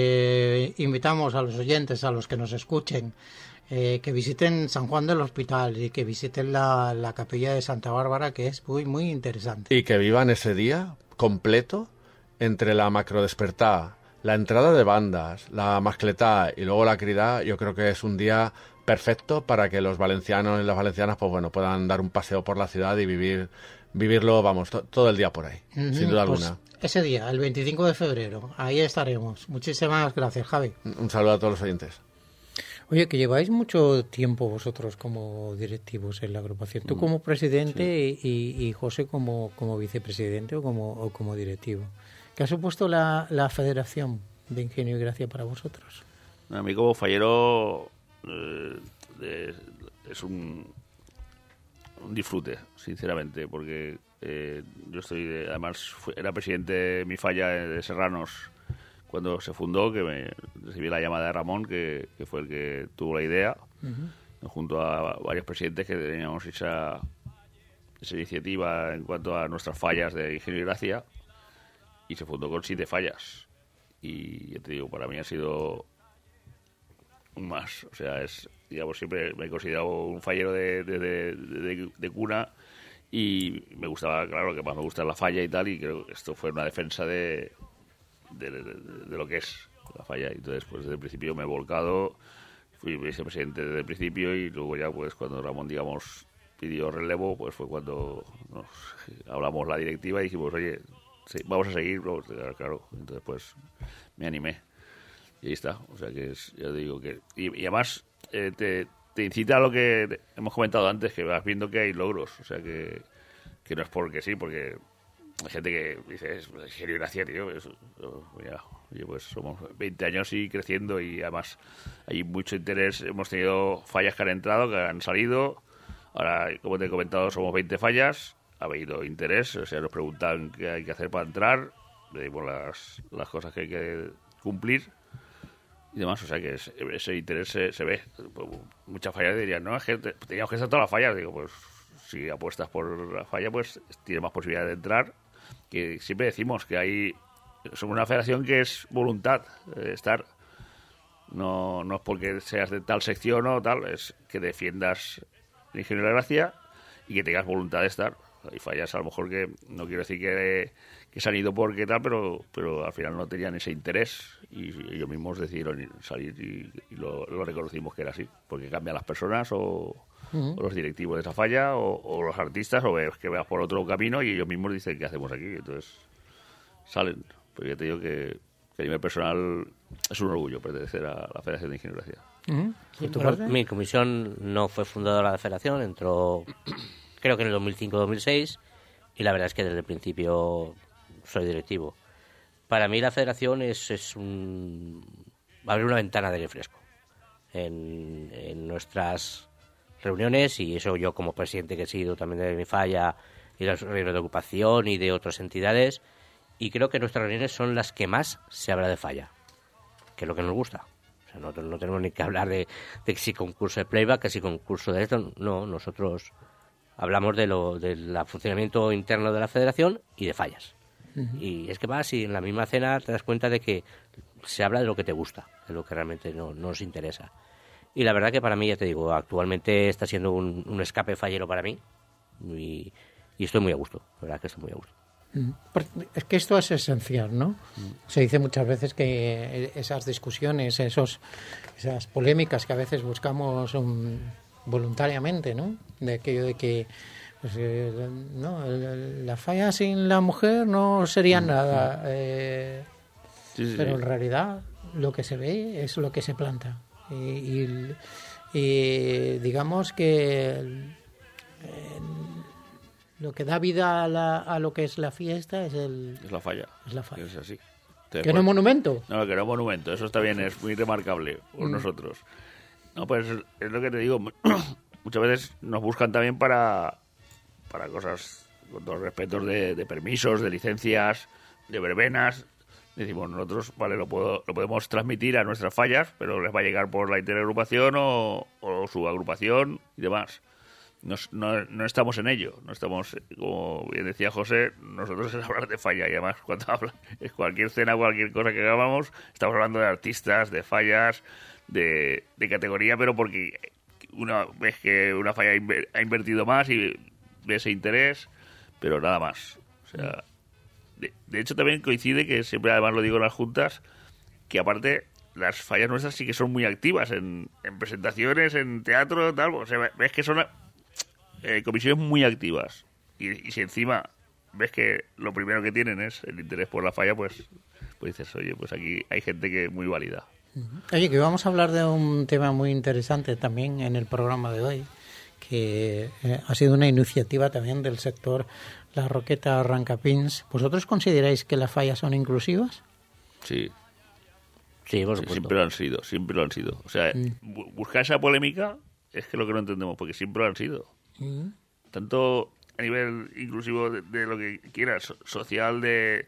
Que invitamos a los oyentes, a los que nos escuchen, eh, que visiten San Juan del Hospital y que visiten la, la capilla de Santa Bárbara, que es muy, muy interesante. Y que vivan ese día completo entre la macro despertá, la entrada de bandas, la mascletá y luego la cridá. Yo creo que es un día perfecto para que los valencianos y las valencianas, pues bueno, puedan dar un paseo por la ciudad y vivir vivirlo, vamos, to, todo el día por ahí, uh-huh, sin duda pues alguna. Ese día, el veinticinco de febrero, ahí estaremos. Muchísimas gracias, Javi. Un saludo a todos los oyentes. Oye, que lleváis mucho tiempo vosotros como directivos en la agrupación. Tú como presidente, sí, y, y José como, como vicepresidente o como, o como directivo. ¿Qué ha supuesto la, la Federación de Ingenio y Gracia para vosotros? A mí como fallero eh, de, es un, un disfrute, sinceramente, porque eh, yo estoy, de, además fui, era presidente de mi falla de Serranos cuando se fundó, que me recibí la llamada de Ramón, que, que fue el que tuvo la idea, uh-huh, junto a varios presidentes que teníamos esa, esa iniciativa en cuanto a nuestras fallas de Ingenio y Gracia, y se fundó con siete fallas. Y ya te digo, para mí ha sido un más. O sea, es, digamos, siempre me he considerado un fallero de, de, de, de, de cuna, y me gustaba, claro, lo que más me gusta es la falla y tal, y creo que esto fue una defensa de, de, de, de lo que es la falla. Y entonces, pues desde el principio me he volcado, fui vicepresidente desde el principio, y luego ya, pues cuando Ramón, digamos, pidió relevo, pues fue cuando nos hablamos la directiva y dijimos, oye, sí, vamos a seguir, vamos, claro. Entonces, pues me animé. Y ahí está. O sea que es, ya te digo que... Y, y además eh, te, te incita a lo que hemos comentado antes, que vas viendo que hay logros. O sea que, que no es porque sí, porque hay gente que dice, es Ingenio Gracia, tío. Eso, ya, oye, pues somos veinte años y creciendo, y además hay mucho interés. Hemos tenido fallas que han entrado, que han salido. Ahora, como te he comentado, somos veinte fallas. Ha habido interés, o sea, nos preguntan qué hay que hacer para entrar. Le dimos las, las cosas que hay que cumplir y demás, o sea que ese, ese interés se, se ve. Muchas fallas dirían, no, es que te, teníamos que estar todas las fallas. Digo, pues si apuestas por la falla, pues tienes más posibilidad de entrar. Que siempre decimos que hay, somos una federación que es voluntad de estar. No, no es porque seas de tal sección o tal, es que defiendas el Ingenio de la Gracia y que tengas voluntad de estar. Hay fallas, a lo mejor, que no quiero decir que, que se han ido porque tal, pero pero al final no tenían ese interés, y ellos mismos decidieron salir, y, y lo, lo reconocimos que era así, porque cambian las personas o, uh-huh. o los directivos de esa falla o, o los artistas, o ves que veas por otro camino y ellos mismos dicen qué hacemos aquí, entonces salen. Pero yo te digo que, que a nivel personal es un orgullo pertenecer a la Federación de Ingenio Gracia. Uh-huh. ¿Y tu parte? Mi comisión no fue fundadora de la federación, entró creo que en el dos mil cinco dos mil seis, y la verdad es que desde el principio soy directivo. Para mí la federación es, es un abrir una ventana de aire fresco en, en nuestras reuniones, y eso yo como presidente que he sido también de mi falla y de las reuniones de ocupación y de otras entidades, y creo que nuestras reuniones son las que más se habla de falla, que es lo que nos gusta. O sea, nosotros no tenemos ni que hablar de, de si concurso de playback, que si concurso de esto, no, nosotros hablamos de lo del funcionamiento interno de la federación y de fallas. Uh-huh. Y es que vas y en la misma cena te das cuenta de que se habla de lo que te gusta, de lo que realmente no, no nos interesa. Y la verdad que para mí, ya te digo, actualmente está siendo un, un escape fallero para mí, y, y estoy muy a gusto, la verdad que estoy muy a gusto. Es que esto es esencial, ¿no? Se dice muchas veces que esas discusiones, esos, esas polémicas que a veces buscamos um, voluntariamente, ¿no? De aquello de que pues, eh, no, la falla sin la mujer no sería nada, eh, sí, sí, pero en realidad lo que se ve es lo que se planta, y, y, y digamos que el, el, lo que da vida a, la, a lo que es la fiesta es el es la falla, es la falla. Es así. ¿Que no es monumento? No, que no es monumento, eso está bien, es muy remarcable por mm. nosotros. No, pues es lo que te digo, muchas veces nos buscan también para, para cosas, con todos los respetos, de, de permisos, de licencias, de verbenas. Decimos, nosotros, vale, lo, puedo, lo podemos transmitir a nuestras fallas, pero les va a llegar por la interagrupación o, o su agrupación y demás. No, no, no estamos en ello, no estamos, como bien decía José, nosotros es hablar de falla, y además cuando habla, es cualquier cena, cualquier cosa que hagamos, estamos hablando de artistas, de fallas, de, de categoría, pero porque una ves que una falla ha invertido más y ves ese interés, pero nada más. O sea, de, de hecho también coincide, que siempre además lo digo en las juntas, que aparte las fallas nuestras sí que son muy activas en, en presentaciones, en teatro, tal, o sea, ves que son Eh, comisiones muy activas, y, y si encima ves que lo primero que tienen es el interés por la falla, pues pues dices, oye, pues aquí hay gente que es muy válida. Oye, que vamos a hablar de un tema muy interesante también en el programa de hoy, que eh, ha sido una iniciativa también del sector La Roqueta Arrancapins. ¿Vosotros consideráis que las fallas son inclusivas? Sí. Sí, por sí, supuesto. Siempre lo han sido, siempre lo han sido. O sea, mm. buscar esa polémica es que lo que no entendemos, porque siempre lo han sido. Uh-huh. Tanto a nivel inclusivo de, de lo que quieras, social, de,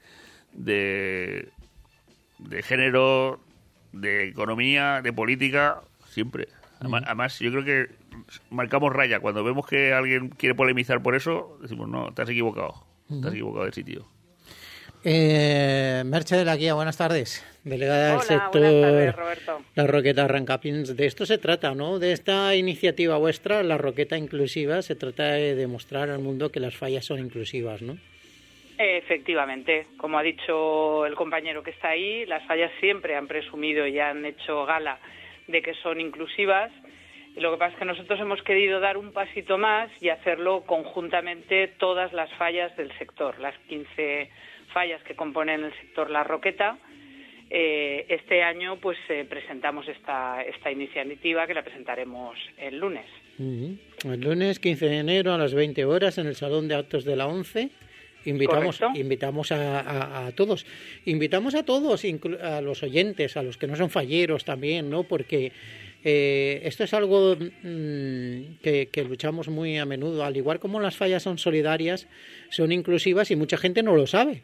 de de género, de economía, de política, siempre. Además, uh-huh. además, yo creo que marcamos raya. Cuando vemos que alguien quiere polemizar por eso, decimos, no, te has equivocado, uh-huh. te has equivocado de sitio. Eh, Merche de la Guía, buenas tardes. Delegada del Hola, sector buenas tardes, Roberto. La Roqueta Arrancapins. De esto se trata, ¿no? De esta iniciativa vuestra, La Roqueta Inclusiva, se trata de demostrar al mundo que las fallas son inclusivas, ¿no? Efectivamente, como ha dicho el compañero que está ahí, las fallas siempre han presumido y han hecho gala de que son inclusivas. Y lo que pasa es que nosotros hemos querido dar un pasito más y hacerlo conjuntamente todas las fallas del sector, las quince fallas que componen el sector La Roqueta. Eh, este año pues eh, presentamos esta, esta iniciativa que la presentaremos el lunes. Uh-huh. El lunes quince de enero a las veinte horas en el Salón de Actos de la ONCE. Invitamos, invitamos a, a, a todos, invitamos a todos, a los oyentes, a los que no son falleros también, ¿no? Porque eh, esto es algo mmm, que, que luchamos muy a menudo, al igual como las fallas son solidarias, son inclusivas y mucha gente no lo sabe.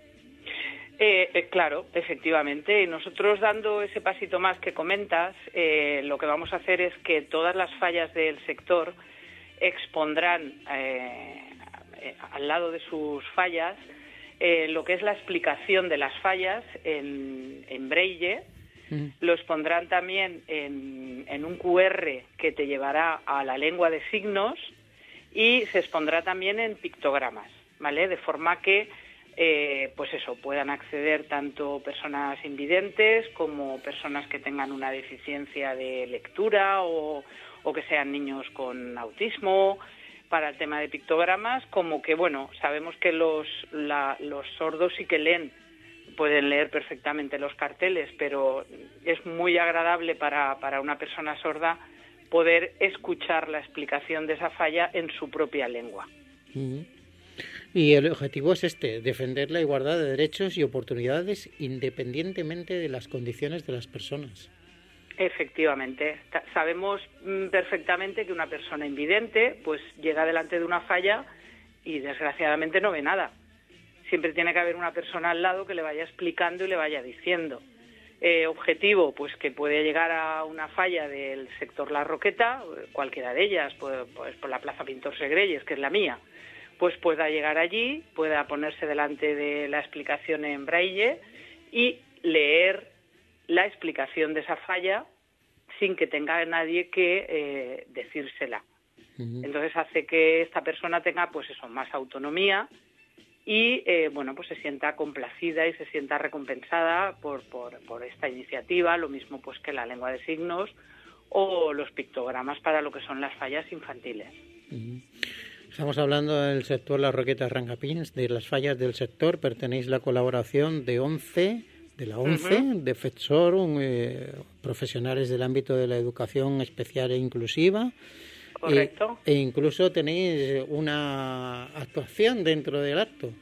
Eh, eh, claro, efectivamente. Nosotros, dando ese pasito más que comentas, eh, lo que vamos a hacer es que todas las fallas del sector expondrán eh, eh, al lado de sus fallas eh, lo que es la explicación de las fallas en, en braille. Mm. Lo expondrán también en, en un cu erre que te llevará a la lengua de signos y se expondrá también en pictogramas, ¿vale? De forma que Eh, pues eso, puedan acceder tanto personas invidentes como personas que tengan una deficiencia de lectura o, o que sean niños con autismo, para el tema de pictogramas, como que, bueno, sabemos que los, la, los sordos sí que leen, pueden leer perfectamente los carteles, pero es muy agradable para, para una persona sorda poder escuchar la explicación de esa falla en su propia lengua. Uh-huh. Y el objetivo es este, defender la igualdad de derechos y oportunidades independientemente de las condiciones de las personas. Efectivamente. Sabemos perfectamente que una persona invidente pues llega delante de una falla y desgraciadamente no ve nada. Siempre tiene que haber una persona al lado que le vaya explicando y le vaya diciendo. Eh, objetivo, pues que puede llegar a una falla del sector La Roqueta, cualquiera de ellas, pues, pues por la Plaza Pintor Segreyes, que es la mía, pues pueda llegar allí, pueda ponerse delante de la explicación en braille y leer la explicación de esa falla sin que tenga nadie que eh, decírsela. Uh-huh. Entonces hace que esta persona tenga pues eso, más autonomía y eh, bueno, pues se sienta complacida y se sienta recompensada por, por, por esta iniciativa, lo mismo pues que la lengua de signos o los pictogramas para lo que son las fallas infantiles. Uh-huh. Estamos hablando del sector La Roqueta Arrancapins, de las fallas del sector. Pertenéis la colaboración de ONCE, de la ONCE, uh-huh. de FEDSOR, eh, profesionales del ámbito de la educación especial e inclusiva. Correcto. E, e incluso tenéis una actuación dentro del acto.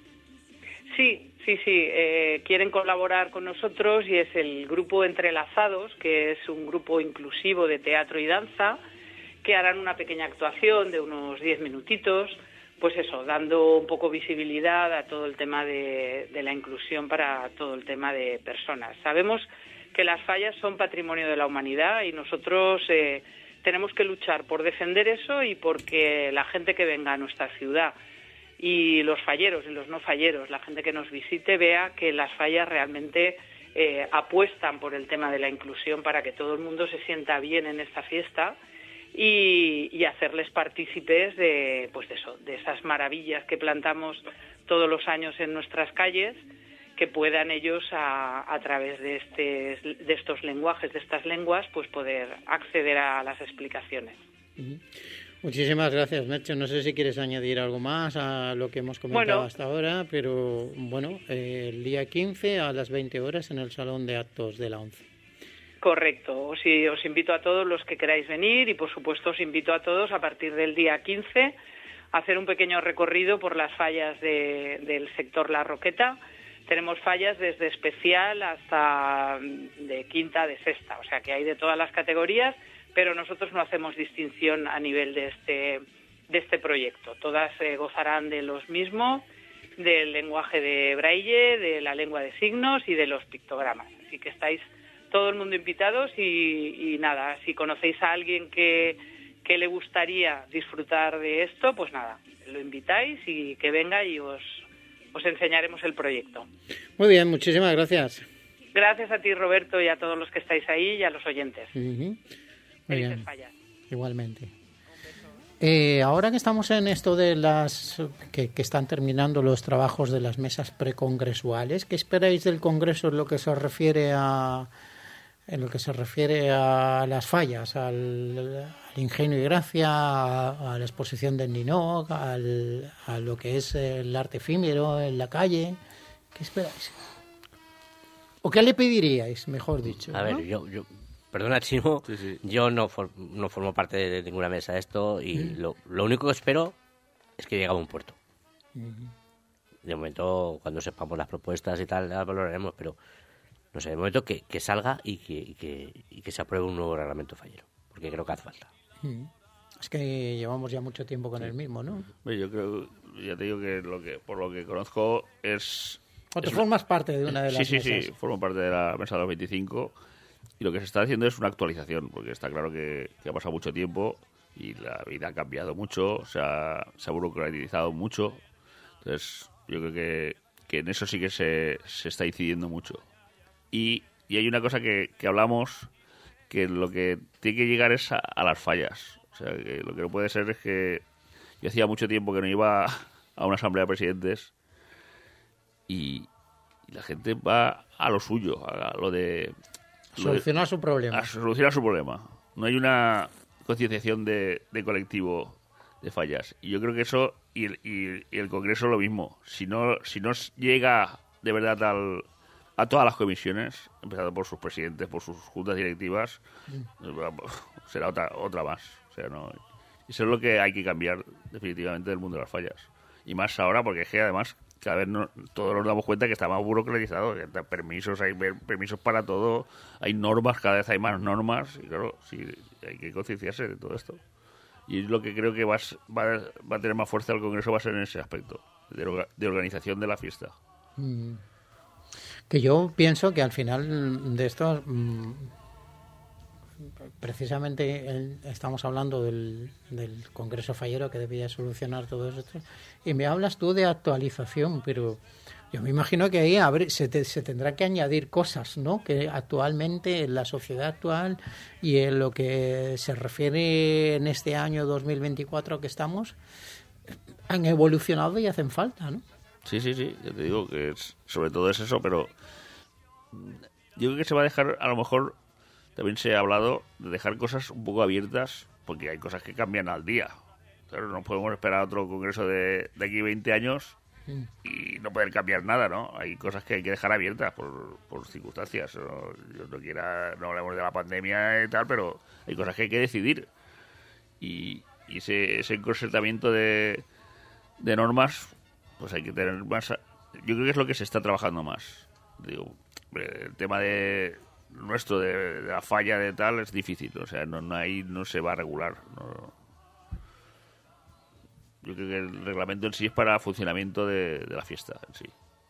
Sí, sí, sí. Eh, quieren colaborar con nosotros y es el grupo Entrelazados, que es un grupo inclusivo de teatro y danza, que harán una pequeña actuación de unos diez minutitos, pues eso, dando un poco visibilidad a todo el tema de, de la inclusión para todo el tema de personas. Sabemos que las fallas son patrimonio de la humanidad y nosotros eh, tenemos que luchar por defender eso y porque la gente que venga a nuestra ciudad y los falleros y los no falleros, la gente que nos visite, vea que las fallas realmente eh, apuestan por el tema de la inclusión para que todo el mundo se sienta bien en esta fiesta. Y, y hacerles partícipes de, pues de eso, de esas maravillas que plantamos todos los años en nuestras calles, que puedan ellos a, a través de, este, de estos lenguajes, de estas lenguas, pues poder acceder a las explicaciones. Uh-huh. Muchísimas gracias, Merche. No sé si quieres añadir algo más a lo que hemos comentado bueno, hasta ahora, pero bueno, eh, el día quince a las veinte horas en el Salón de Actos de la ONCE. Correcto. Os, os invito a todos los que queráis venir y, por supuesto, os invito a todos a partir del día quince a hacer un pequeño recorrido por las fallas de, del sector La Roqueta. Tenemos fallas desde especial hasta de quinta, de sexta, o sea que hay de todas las categorías, pero nosotros no hacemos distinción a nivel de este, de este proyecto. Todas eh, gozarán de los mismos, del lenguaje de braille, de la lengua de signos y de los pictogramas. Así que estáis todo el mundo invitados y, y nada, si conocéis a alguien que, que le gustaría disfrutar de esto, pues nada, lo invitáis y que venga y os, os enseñaremos el proyecto. Muy bien, muchísimas gracias. Gracias a ti, Roberto, y a todos los que estáis ahí y a los oyentes. Uh-huh. Muy Felices bien. fallas. Igualmente. Eh, ahora que estamos en esto de las que, que están terminando los trabajos de las mesas precongresuales, ¿qué esperáis del Congreso en lo que se refiere a en lo que se refiere a las fallas, al, al ingenio y gracia, a, a la exposición del Ninoc, al, a lo que es el arte efímero en la calle? ¿Qué esperáis? ¿O qué le pediríais, mejor dicho? A ¿no? ver, yo, yo perdona, Chimo, Sí, sí. yo no, for, no formo parte de, de ninguna mesa de esto y Mm. lo, lo único que espero es que llegue a un puerto. Uh-huh. De momento, cuando sepamos las propuestas y tal, las valoraremos, pero no sé, de momento que, que salga y que, y, que, y que se apruebe un nuevo reglamento fallero, porque creo que hace falta. Uh-huh. Es que llevamos ya mucho tiempo con el mismo, ¿no? Bueno, yo creo, ya te digo que, lo que por lo que conozco es... O te es formas parte de una de las Sí, sí, mesas. sí, formo parte de la mesa de los veinticinco y lo que se está haciendo es una actualización, porque está claro que, que ha pasado mucho tiempo y la vida ha cambiado mucho, se ha, se ha burocratizado mucho. Entonces, yo creo que, que en eso sí que se, se está incidiendo mucho. Y, y hay una cosa que, que hablamos, que lo que tiene que llegar es a, a las fallas. O sea, que lo que no puede ser es que yo hacía mucho tiempo que no iba a una asamblea de presidentes y, y la gente va a lo suyo, a lo de... lo de- Solucionar su problema. a solucionar su problema. No hay una concienciación de, de colectivo de fallas. Y yo creo que eso y el, y, y el Congreso lo mismo. Si no, si no llega de verdad al, a todas las comisiones, empezando por sus presidentes, por sus juntas directivas, será otra otra más. O sea, no. Eso es lo que hay que cambiar definitivamente del mundo de las fallas. Y más ahora porque es que además cada vez no, todos nos damos cuenta que está más burocratizado, que hay permisos, hay per- permisos para todo, hay normas, cada vez hay más normas, y claro, sí, hay que concienciarse de todo esto. Y es lo que creo que va, a s- va, a- va a tener más fuerza el Congreso, va a ser en ese aspecto, de, orga- de organización de la fiesta. Mm. Que yo pienso que al final de esto, mm, precisamente el- estamos hablando del, del Congreso Fallero que debía solucionar todo esto, y me hablas tú de actualización, pero yo me imagino que ahí habré- se, te- se tendrá que añadir cosas, ¿no? Que actualmente en la sociedad actual y en lo que se refiere en este año dos mil veinticuatro que estamos, han evolucionado y hacen falta, ¿no? Sí, sí, sí, yo te digo que es, sobre todo es eso, pero mm, yo creo que se va a dejar, a lo mejor, también se ha hablado de dejar cosas un poco abiertas, porque hay cosas que cambian al día. Claro, no podemos esperar otro congreso de, de aquí veinte años y no poder cambiar nada, ¿no? Hay cosas que hay que dejar abiertas por, por circunstancias. ¿No? Yo no quiera, no hablemos de la pandemia y tal, pero hay cosas que hay que decidir. Y, y ese, ese encorsetamiento de, de normas, pues hay que tener más... Yo creo que es lo que se está trabajando más. Digo, el tema de nuestro, de, de la falla de tal, es difícil. O sea, no, no ahí no se va a regular. No. Yo creo que el reglamento en sí es para funcionamiento de, de la fiesta en sí.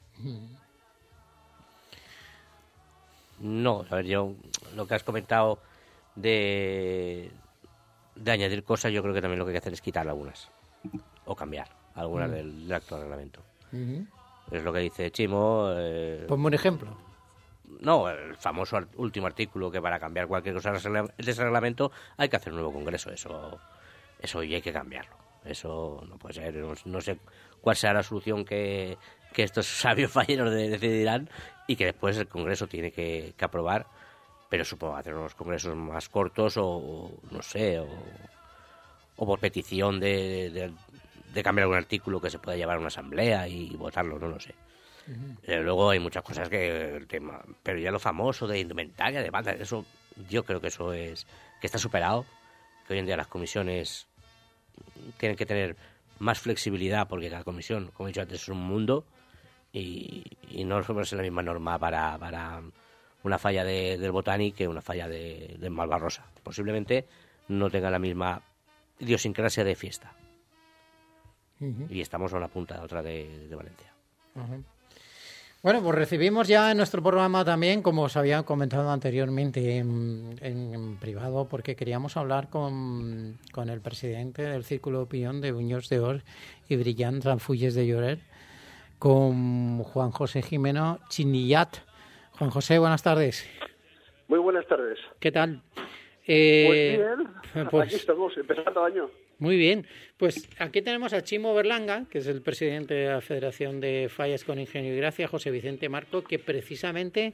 No, a ver, yo lo que has comentado de, de añadir cosas, yo creo que también lo que hay que hacer es quitar algunas o cambiar algunas del, del actual reglamento. Ujú. Es lo que dice Chimo. Eh, Ponme un ejemplo. no, el famoso art- último artículo que para cambiar cualquier cosa de ese reglamento hay que hacer un nuevo congreso. Eso, eso y hay que cambiarlo. Eso no puede ser. No, no sé cuál será la solución que, que estos sabios falleros de- decidirán y que después el Congreso tiene que, que aprobar. Pero supongo hacer unos congresos más cortos o, o no sé, o, o por petición de, de, de cambiar algún artículo que se pueda llevar a una asamblea y votarlo, no lo sé. Eh, luego hay muchas cosas que el tema, pero ya lo famoso de indumentaria, de banda, eso yo creo que eso es que está superado, que hoy en día las comisiones tienen que tener más flexibilidad porque cada comisión, como he dicho antes, es un mundo y, y no es la misma norma para, para una falla de, del Botanic que una falla de, de Malvarrosa. Posiblemente no tenga la misma idiosincrasia de fiesta. Ujú. Y estamos a una punta de otra de, de Valencia. Ajá. Bueno, pues recibimos ya en nuestro programa también, como os había comentado anteriormente en, en- en privado, porque queríamos hablar con, con el presidente del Círculo de Opinión de Buños de Or y Brillant Ranfulles de Lloret, con Juan José Jimeno Chinillat. Juan José, buenas tardes. Muy buenas tardes. ¿Qué tal? Eh, pues bien, pues, aquí estamos, empezando el año. Muy bien, pues aquí tenemos a Chimo Berlanga, que es el presidente de la Federación de Fallas con Ingenio y Gracia, José Vicente Marco, que precisamente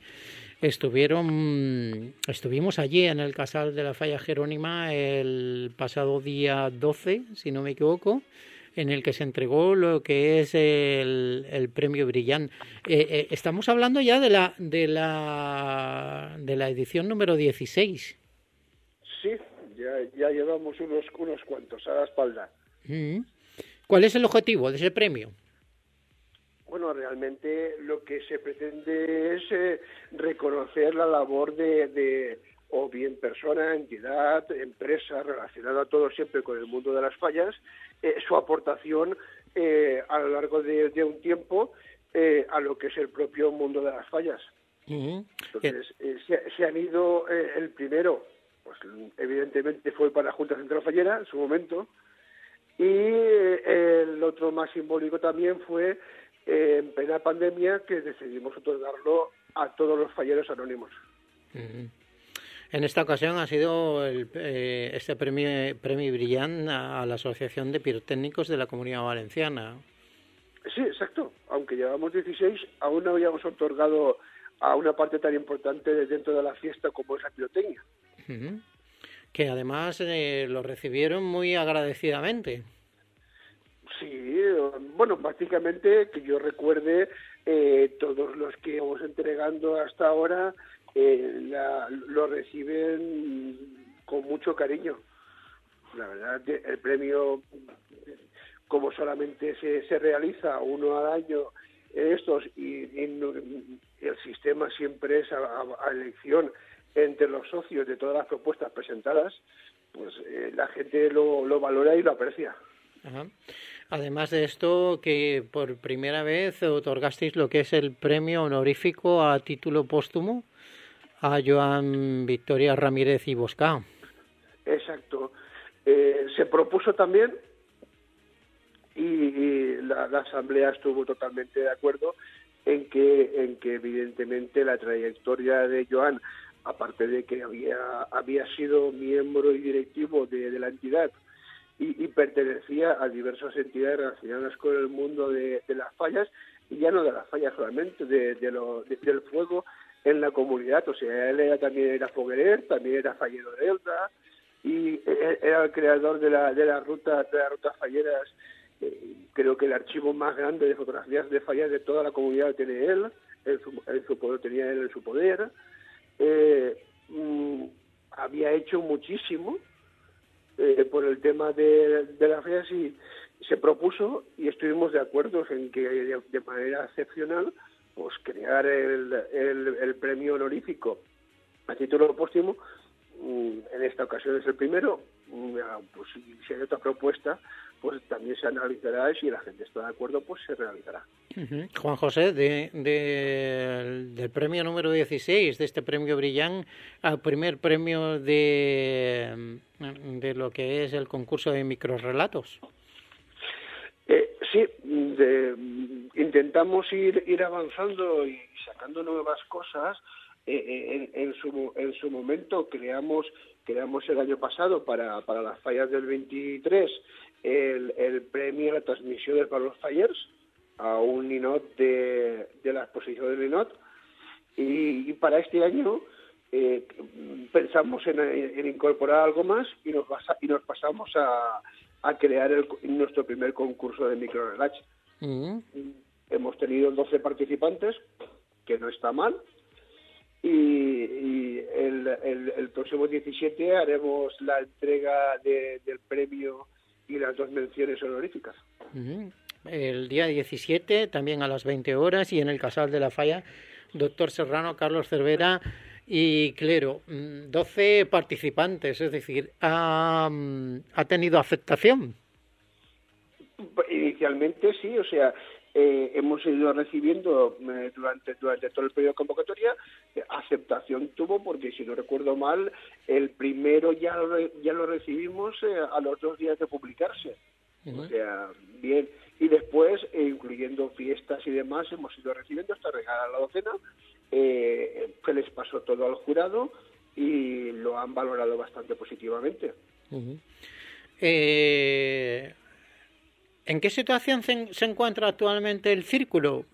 estuvieron, estuvimos allí en el Casal de la Falla Jerónima el pasado día doce, si no me equivoco, en el que se entregó lo que es el, el premio Brillant. Eh, eh, estamos hablando ya de la, de la, de la edición número dieciséis. Sí. Ya, ya llevamos unos unos cuantos a la espalda. ¿Cuál es el objetivo de ese premio? Bueno, realmente lo que se pretende es eh, reconocer la labor de, de o bien persona, entidad, empresa, relacionada todo siempre con el mundo de las fallas, eh, su aportación eh, a lo largo de, de un tiempo eh, a lo que es el propio mundo de las fallas. Uh-huh. Entonces, eh, se, se han ido eh, el primero. Pues evidentemente fue para la Junta Central Fallera en su momento, y eh, el otro más simbólico también fue eh, en plena pandemia, que decidimos otorgarlo a todos los falleros anónimos. Uh-huh. En esta ocasión ha sido el, eh, este premio, premio Brillant a la Asociación de Pirotécnicos de la Comunidad Valenciana. Sí, exacto. Aunque llevamos dieciséis, aún no habíamos otorgado a una parte tan importante de dentro de la fiesta como es la pirotecnia. Uh-huh. Que además eh, lo recibieron muy agradecidamente. Sí, bueno, básicamente que yo recuerde, eh, todos los que vamos entregando hasta ahora eh, la, lo reciben con mucho cariño. La verdad, el premio, como solamente se, se realiza uno al año estos y, y el sistema siempre es a, a, a elección entre los socios de todas las propuestas presentadas, pues eh, la gente lo, lo valora y lo aprecia. Ajá. Además de esto, que por primera vez otorgasteis lo que es el premio honorífico a título póstumo a Joan Victoria Ramírez y Boscá. Exacto. Eh, se propuso también y, y la, la Asamblea estuvo totalmente de acuerdo en que, en que evidentemente la trayectoria de Joan, aparte de que había había sido miembro y directivo de, de la entidad y, y pertenecía a diversas entidades relacionadas con el mundo de, de las fallas, y ya no de las fallas solamente, de, de lo, de, del fuego en la comunidad. O sea, él era, también era foguerer, también era fallero de Elda, y era el creador de la, de la ruta de las rutas falleras. Eh, creo que el archivo más grande de fotografías de fallas de toda la comunidad lo tiene él, en su, en su poder, tenía él en su poder. Eh, mm, había hecho muchísimo eh, por el tema de, de las fallas, y se propuso y estuvimos de acuerdo en que de, de manera excepcional pues crear el, el, el premio honorífico a título póstumo. Mm, en esta ocasión es el primero. Mm, pues si hay otra propuesta, pues también se analizará, y si la gente está de acuerdo, pues se realizará. Uh-huh. Juan José, de, de, del premio número dieciséis, de este premio Brillant, al primer premio de, de lo que es el concurso de microrrelatos. Eh, sí, de, intentamos ir, ir avanzando y sacando nuevas cosas. Eh, en, en, su, en su momento creamos, creamos el año pasado para, para las fallas del veintitrés el, el premio a la transmisión de los fallers a un ninot de, de la exposición del ninot, y, y para este año eh, pensamos en, en incorporar algo más y nos, basa, y nos pasamos a, a crear el, nuestro primer concurso de microrelax. Uh-huh. Hemos tenido doce participantes, que no está mal, y, y el, el, el próximo diecisiete haremos la entrega de, del premio y las dos menciones honoríficas. Uh-huh. El día diecisiete, también a las veinte horas, y en el Casal de la Falla, doctor Serrano, Carlos Cervera y Clero. doce participantes, es decir, ¿ha, ha tenido aceptación? Inicialmente sí, o sea, eh, hemos ido recibiendo eh, durante, durante todo el periodo de convocatoria. Eh, aceptación tuvo, porque si no recuerdo mal, el primero ya lo, ya lo recibimos eh, a los dos días de publicarse. Uh-huh. O sea, bien, y después, eh, incluyendo fiestas y demás, hemos ido recibiendo hasta llegar a la docena, eh, que les pasó todo al jurado y lo han valorado bastante positivamente. Uh-huh. eh, ¿En qué situación se, se encuentra actualmente el círculo?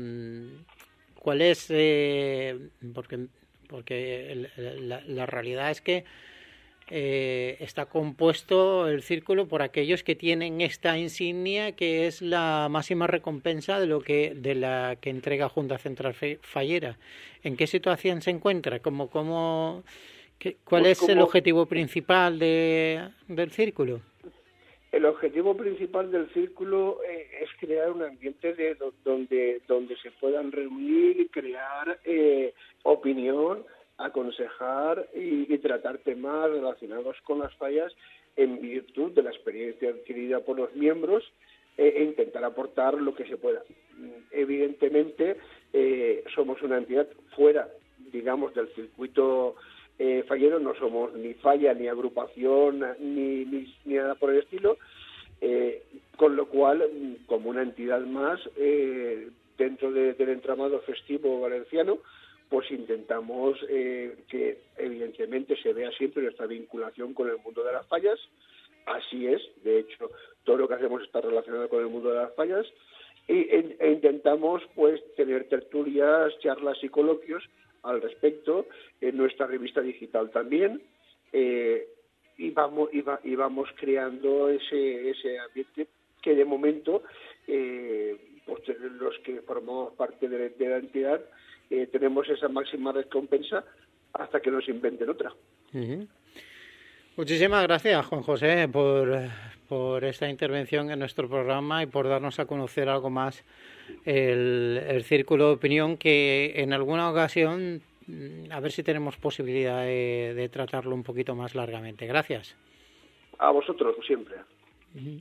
¿Cuál es? Eh, porque porque el, la, la realidad es que eh, está compuesto el círculo por aquellos que tienen esta insignia, que es la máxima recompensa de lo que de la que entrega Junta Central Fallera. ¿En qué situación se encuentra? ¿Cómo, cómo, qué, ¿Cuál pues es como... el objetivo principal de, del círculo? El objetivo principal del círculo eh, es crear un ambiente de do, donde donde se puedan reunir y crear eh, opinión, aconsejar y, y tratar temas relacionados con las fallas en virtud de la experiencia adquirida por los miembros eh, e intentar aportar lo que se pueda. Evidentemente, eh, somos una entidad fuera, digamos, del circuito Eh, fallero, no somos ni falla, ni agrupación, ni, ni, ni nada por el estilo, eh, con lo cual, como una entidad más, eh, dentro de, del entramado festivo valenciano, pues intentamos eh, que evidentemente se vea siempre nuestra vinculación con el mundo de las fallas. Así es, de hecho, todo lo que hacemos está relacionado con el mundo de las fallas, y, e, e intentamos pues tener tertulias, charlas y coloquios al respecto en nuestra revista digital también, eh, y vamos y, va, y vamos creando ese ese ambiente que de momento eh, pues los que formamos parte de, de la entidad eh, tenemos esa máxima recompensa hasta que nos inventen otra. Uh-huh. Muchísimas gracias, Juan José, por, por esta intervención en nuestro programa y por darnos a conocer algo más el, el círculo de opinión, que en alguna ocasión a ver si tenemos posibilidad de, de tratarlo un poquito más largamente. Gracias. A vosotros, siempre. Uh-huh.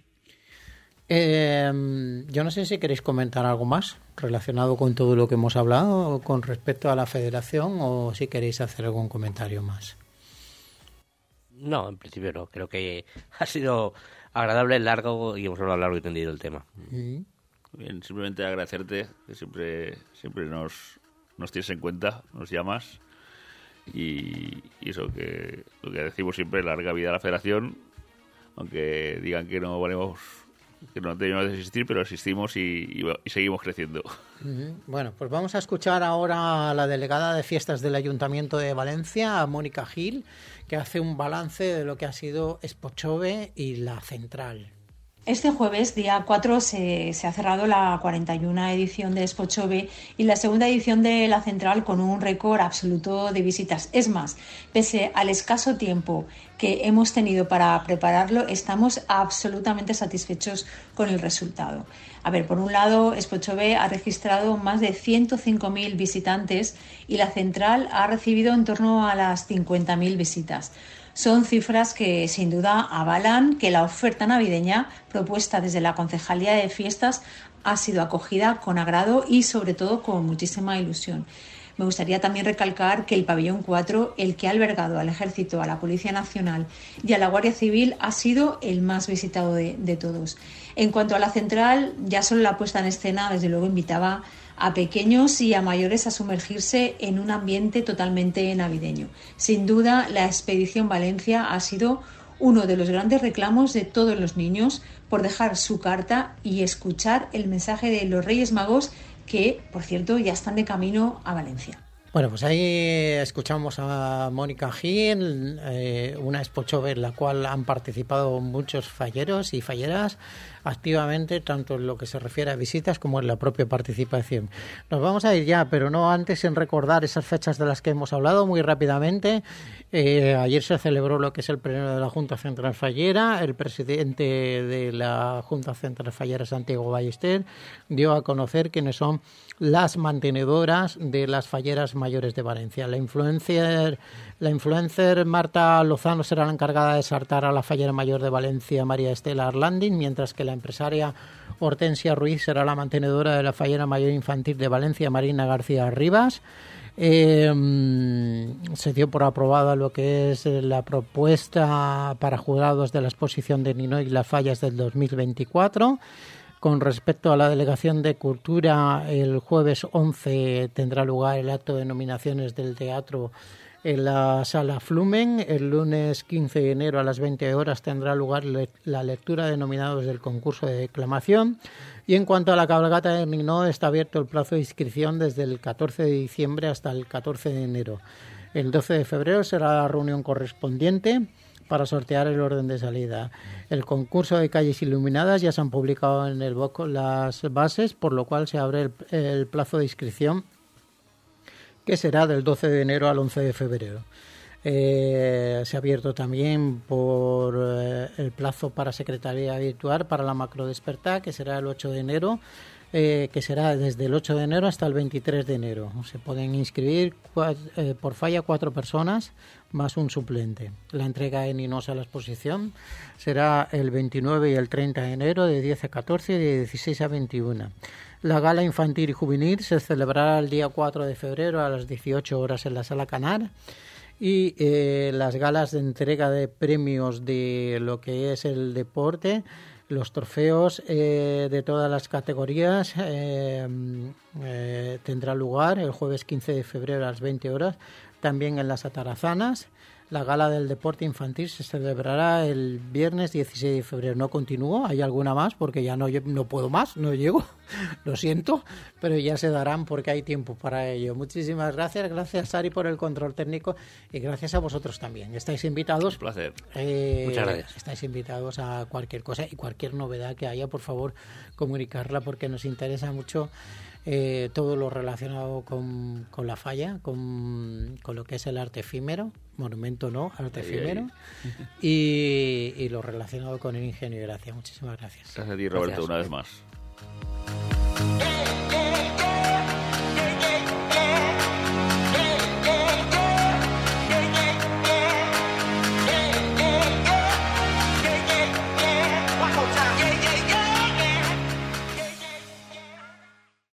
Eh, yo no sé si queréis comentar algo más relacionado con todo lo que hemos hablado con respecto a la federación, o si queréis hacer algún comentario más. No, en principio no. Creo que ha sido agradable, largo, y hemos hablado largo y tendido el tema. Uh-huh. Bien, simplemente agradecerte, que siempre siempre nos, nos tienes en cuenta, nos llamas, y, y eso, que lo que decimos siempre, larga vida a la federación, aunque digan que no valemos, que no tenemos que existir, pero existimos y, y, y seguimos creciendo. Uh-huh. Bueno, pues vamos a escuchar ahora a la delegada de fiestas del Ayuntamiento de Valencia, a Mónica Gil, que hace un balance de lo que ha sido Expochove y la Central. Este jueves, día cuatro, se, se ha cerrado la cuarenta y una edición de Expochove y la segunda edición de la Central con un récord absoluto de visitas. Es más, pese al escaso tiempo que hemos tenido para prepararlo, estamos absolutamente satisfechos con el resultado. A ver, por un lado, Expochove ha registrado más de ciento cinco mil visitantes y la Central ha recibido en torno a las cincuenta mil visitas. Son cifras que sin duda avalan que la oferta navideña propuesta desde la Concejalía de Fiestas ha sido acogida con agrado y sobre todo con muchísima ilusión. Me gustaría también recalcar que el pabellón cuatro, el que ha albergado al Ejército, a la Policía Nacional y a la Guardia Civil, ha sido el más visitado de, de todos. En cuanto a la Central, ya solo la puesta en escena desde luego invitaba a pequeños y a mayores a sumergirse en un ambiente totalmente navideño. Sin duda, la Expedición Valencia ha sido uno de los grandes reclamos de todos los niños por dejar su carta y escuchar el mensaje de los Reyes Magos, que, por cierto, ya están de camino a Valencia. Bueno, pues ahí escuchamos a Mónica Gil, eh, una Expochove en la cual han participado muchos falleros y falleras activamente, tanto en lo que se refiere a visitas como en la propia participación. Nos vamos a ir ya, pero no antes en recordar esas fechas de las que hemos hablado muy rápidamente. Eh, ayer se celebró lo que es el pleno de la Junta Central Fallera. El presidente de la Junta Central Fallera, Santiago Ballester, dio a conocer quiénes son las mantenedoras de las falleras mayores de Valencia. La influencer, la influencer Marta Lozano será la encargada de saltar a la fallera mayor de Valencia, María Estela Arlandín, mientras que la empresaria Hortensia Ruiz será la mantenedora de la fallera mayor infantil de Valencia, Marina García Rivas. Eh, se dio por aprobada lo que es la propuesta para jurados de la exposición de Ninoy y las fallas del dos mil veinticuatro. Con respecto a la Delegación de Cultura, el jueves once tendrá lugar el acto de nominaciones del teatro en la Sala Flumen. El lunes quince de enero a las veinte horas tendrá lugar le- la lectura de nominados del concurso de declamación. Y en cuanto a la cabalgata de Ninot, está abierto el plazo de inscripción desde el catorce de diciembre hasta el catorce de enero. El doce de febrero será la reunión correspondiente para sortear el orden de salida. El concurso de calles iluminadas ya se han publicado en el B O C las bases, por lo cual se abre el, el plazo de inscripción, que será del doce de enero al once de febrero. Eh, se ha abierto también por eh, el plazo para secretaría virtual para la macrodespertar, que será el ocho de enero, eh, que será desde el ocho de enero hasta el veintitrés de enero. Se pueden inscribir cua- eh, por falla cuatro personas más un suplente. La entrega de Ninos a la exposición será el veintinueve y el treinta de enero de diez a catorce y de dieciséis a veintiuno. La gala infantil y juvenil se celebrará el día cuatro de febrero a las dieciocho horas en la Sala Canar. Y eh, las galas de entrega de premios de lo que es el deporte, los trofeos eh, de todas las categorías eh, eh, tendrá lugar el jueves quince de febrero a las veinte horas, también en las Atarazanas. La gala del deporte infantil se celebrará el viernes dieciséis de febrero. No continúo, hay alguna más porque ya no, no puedo más, no llego, lo siento, pero ya se darán porque hay tiempo para ello. Muchísimas gracias, gracias Sari por el control técnico y gracias a vosotros también. Estáis invitados. Un placer. Eh, Muchas gracias. Estáis invitados a cualquier cosa y cualquier novedad que haya, por favor, comunicarla porque nos interesa mucho. Eh, todo lo relacionado con, con la falla, con, con lo que es el arte efímero, monumento no, arte Ahí, efímero, y, y lo relacionado con el ingenio y gracia. Muchísimas gracias. Gracias a ti, Roberto, Gracias. una vez más.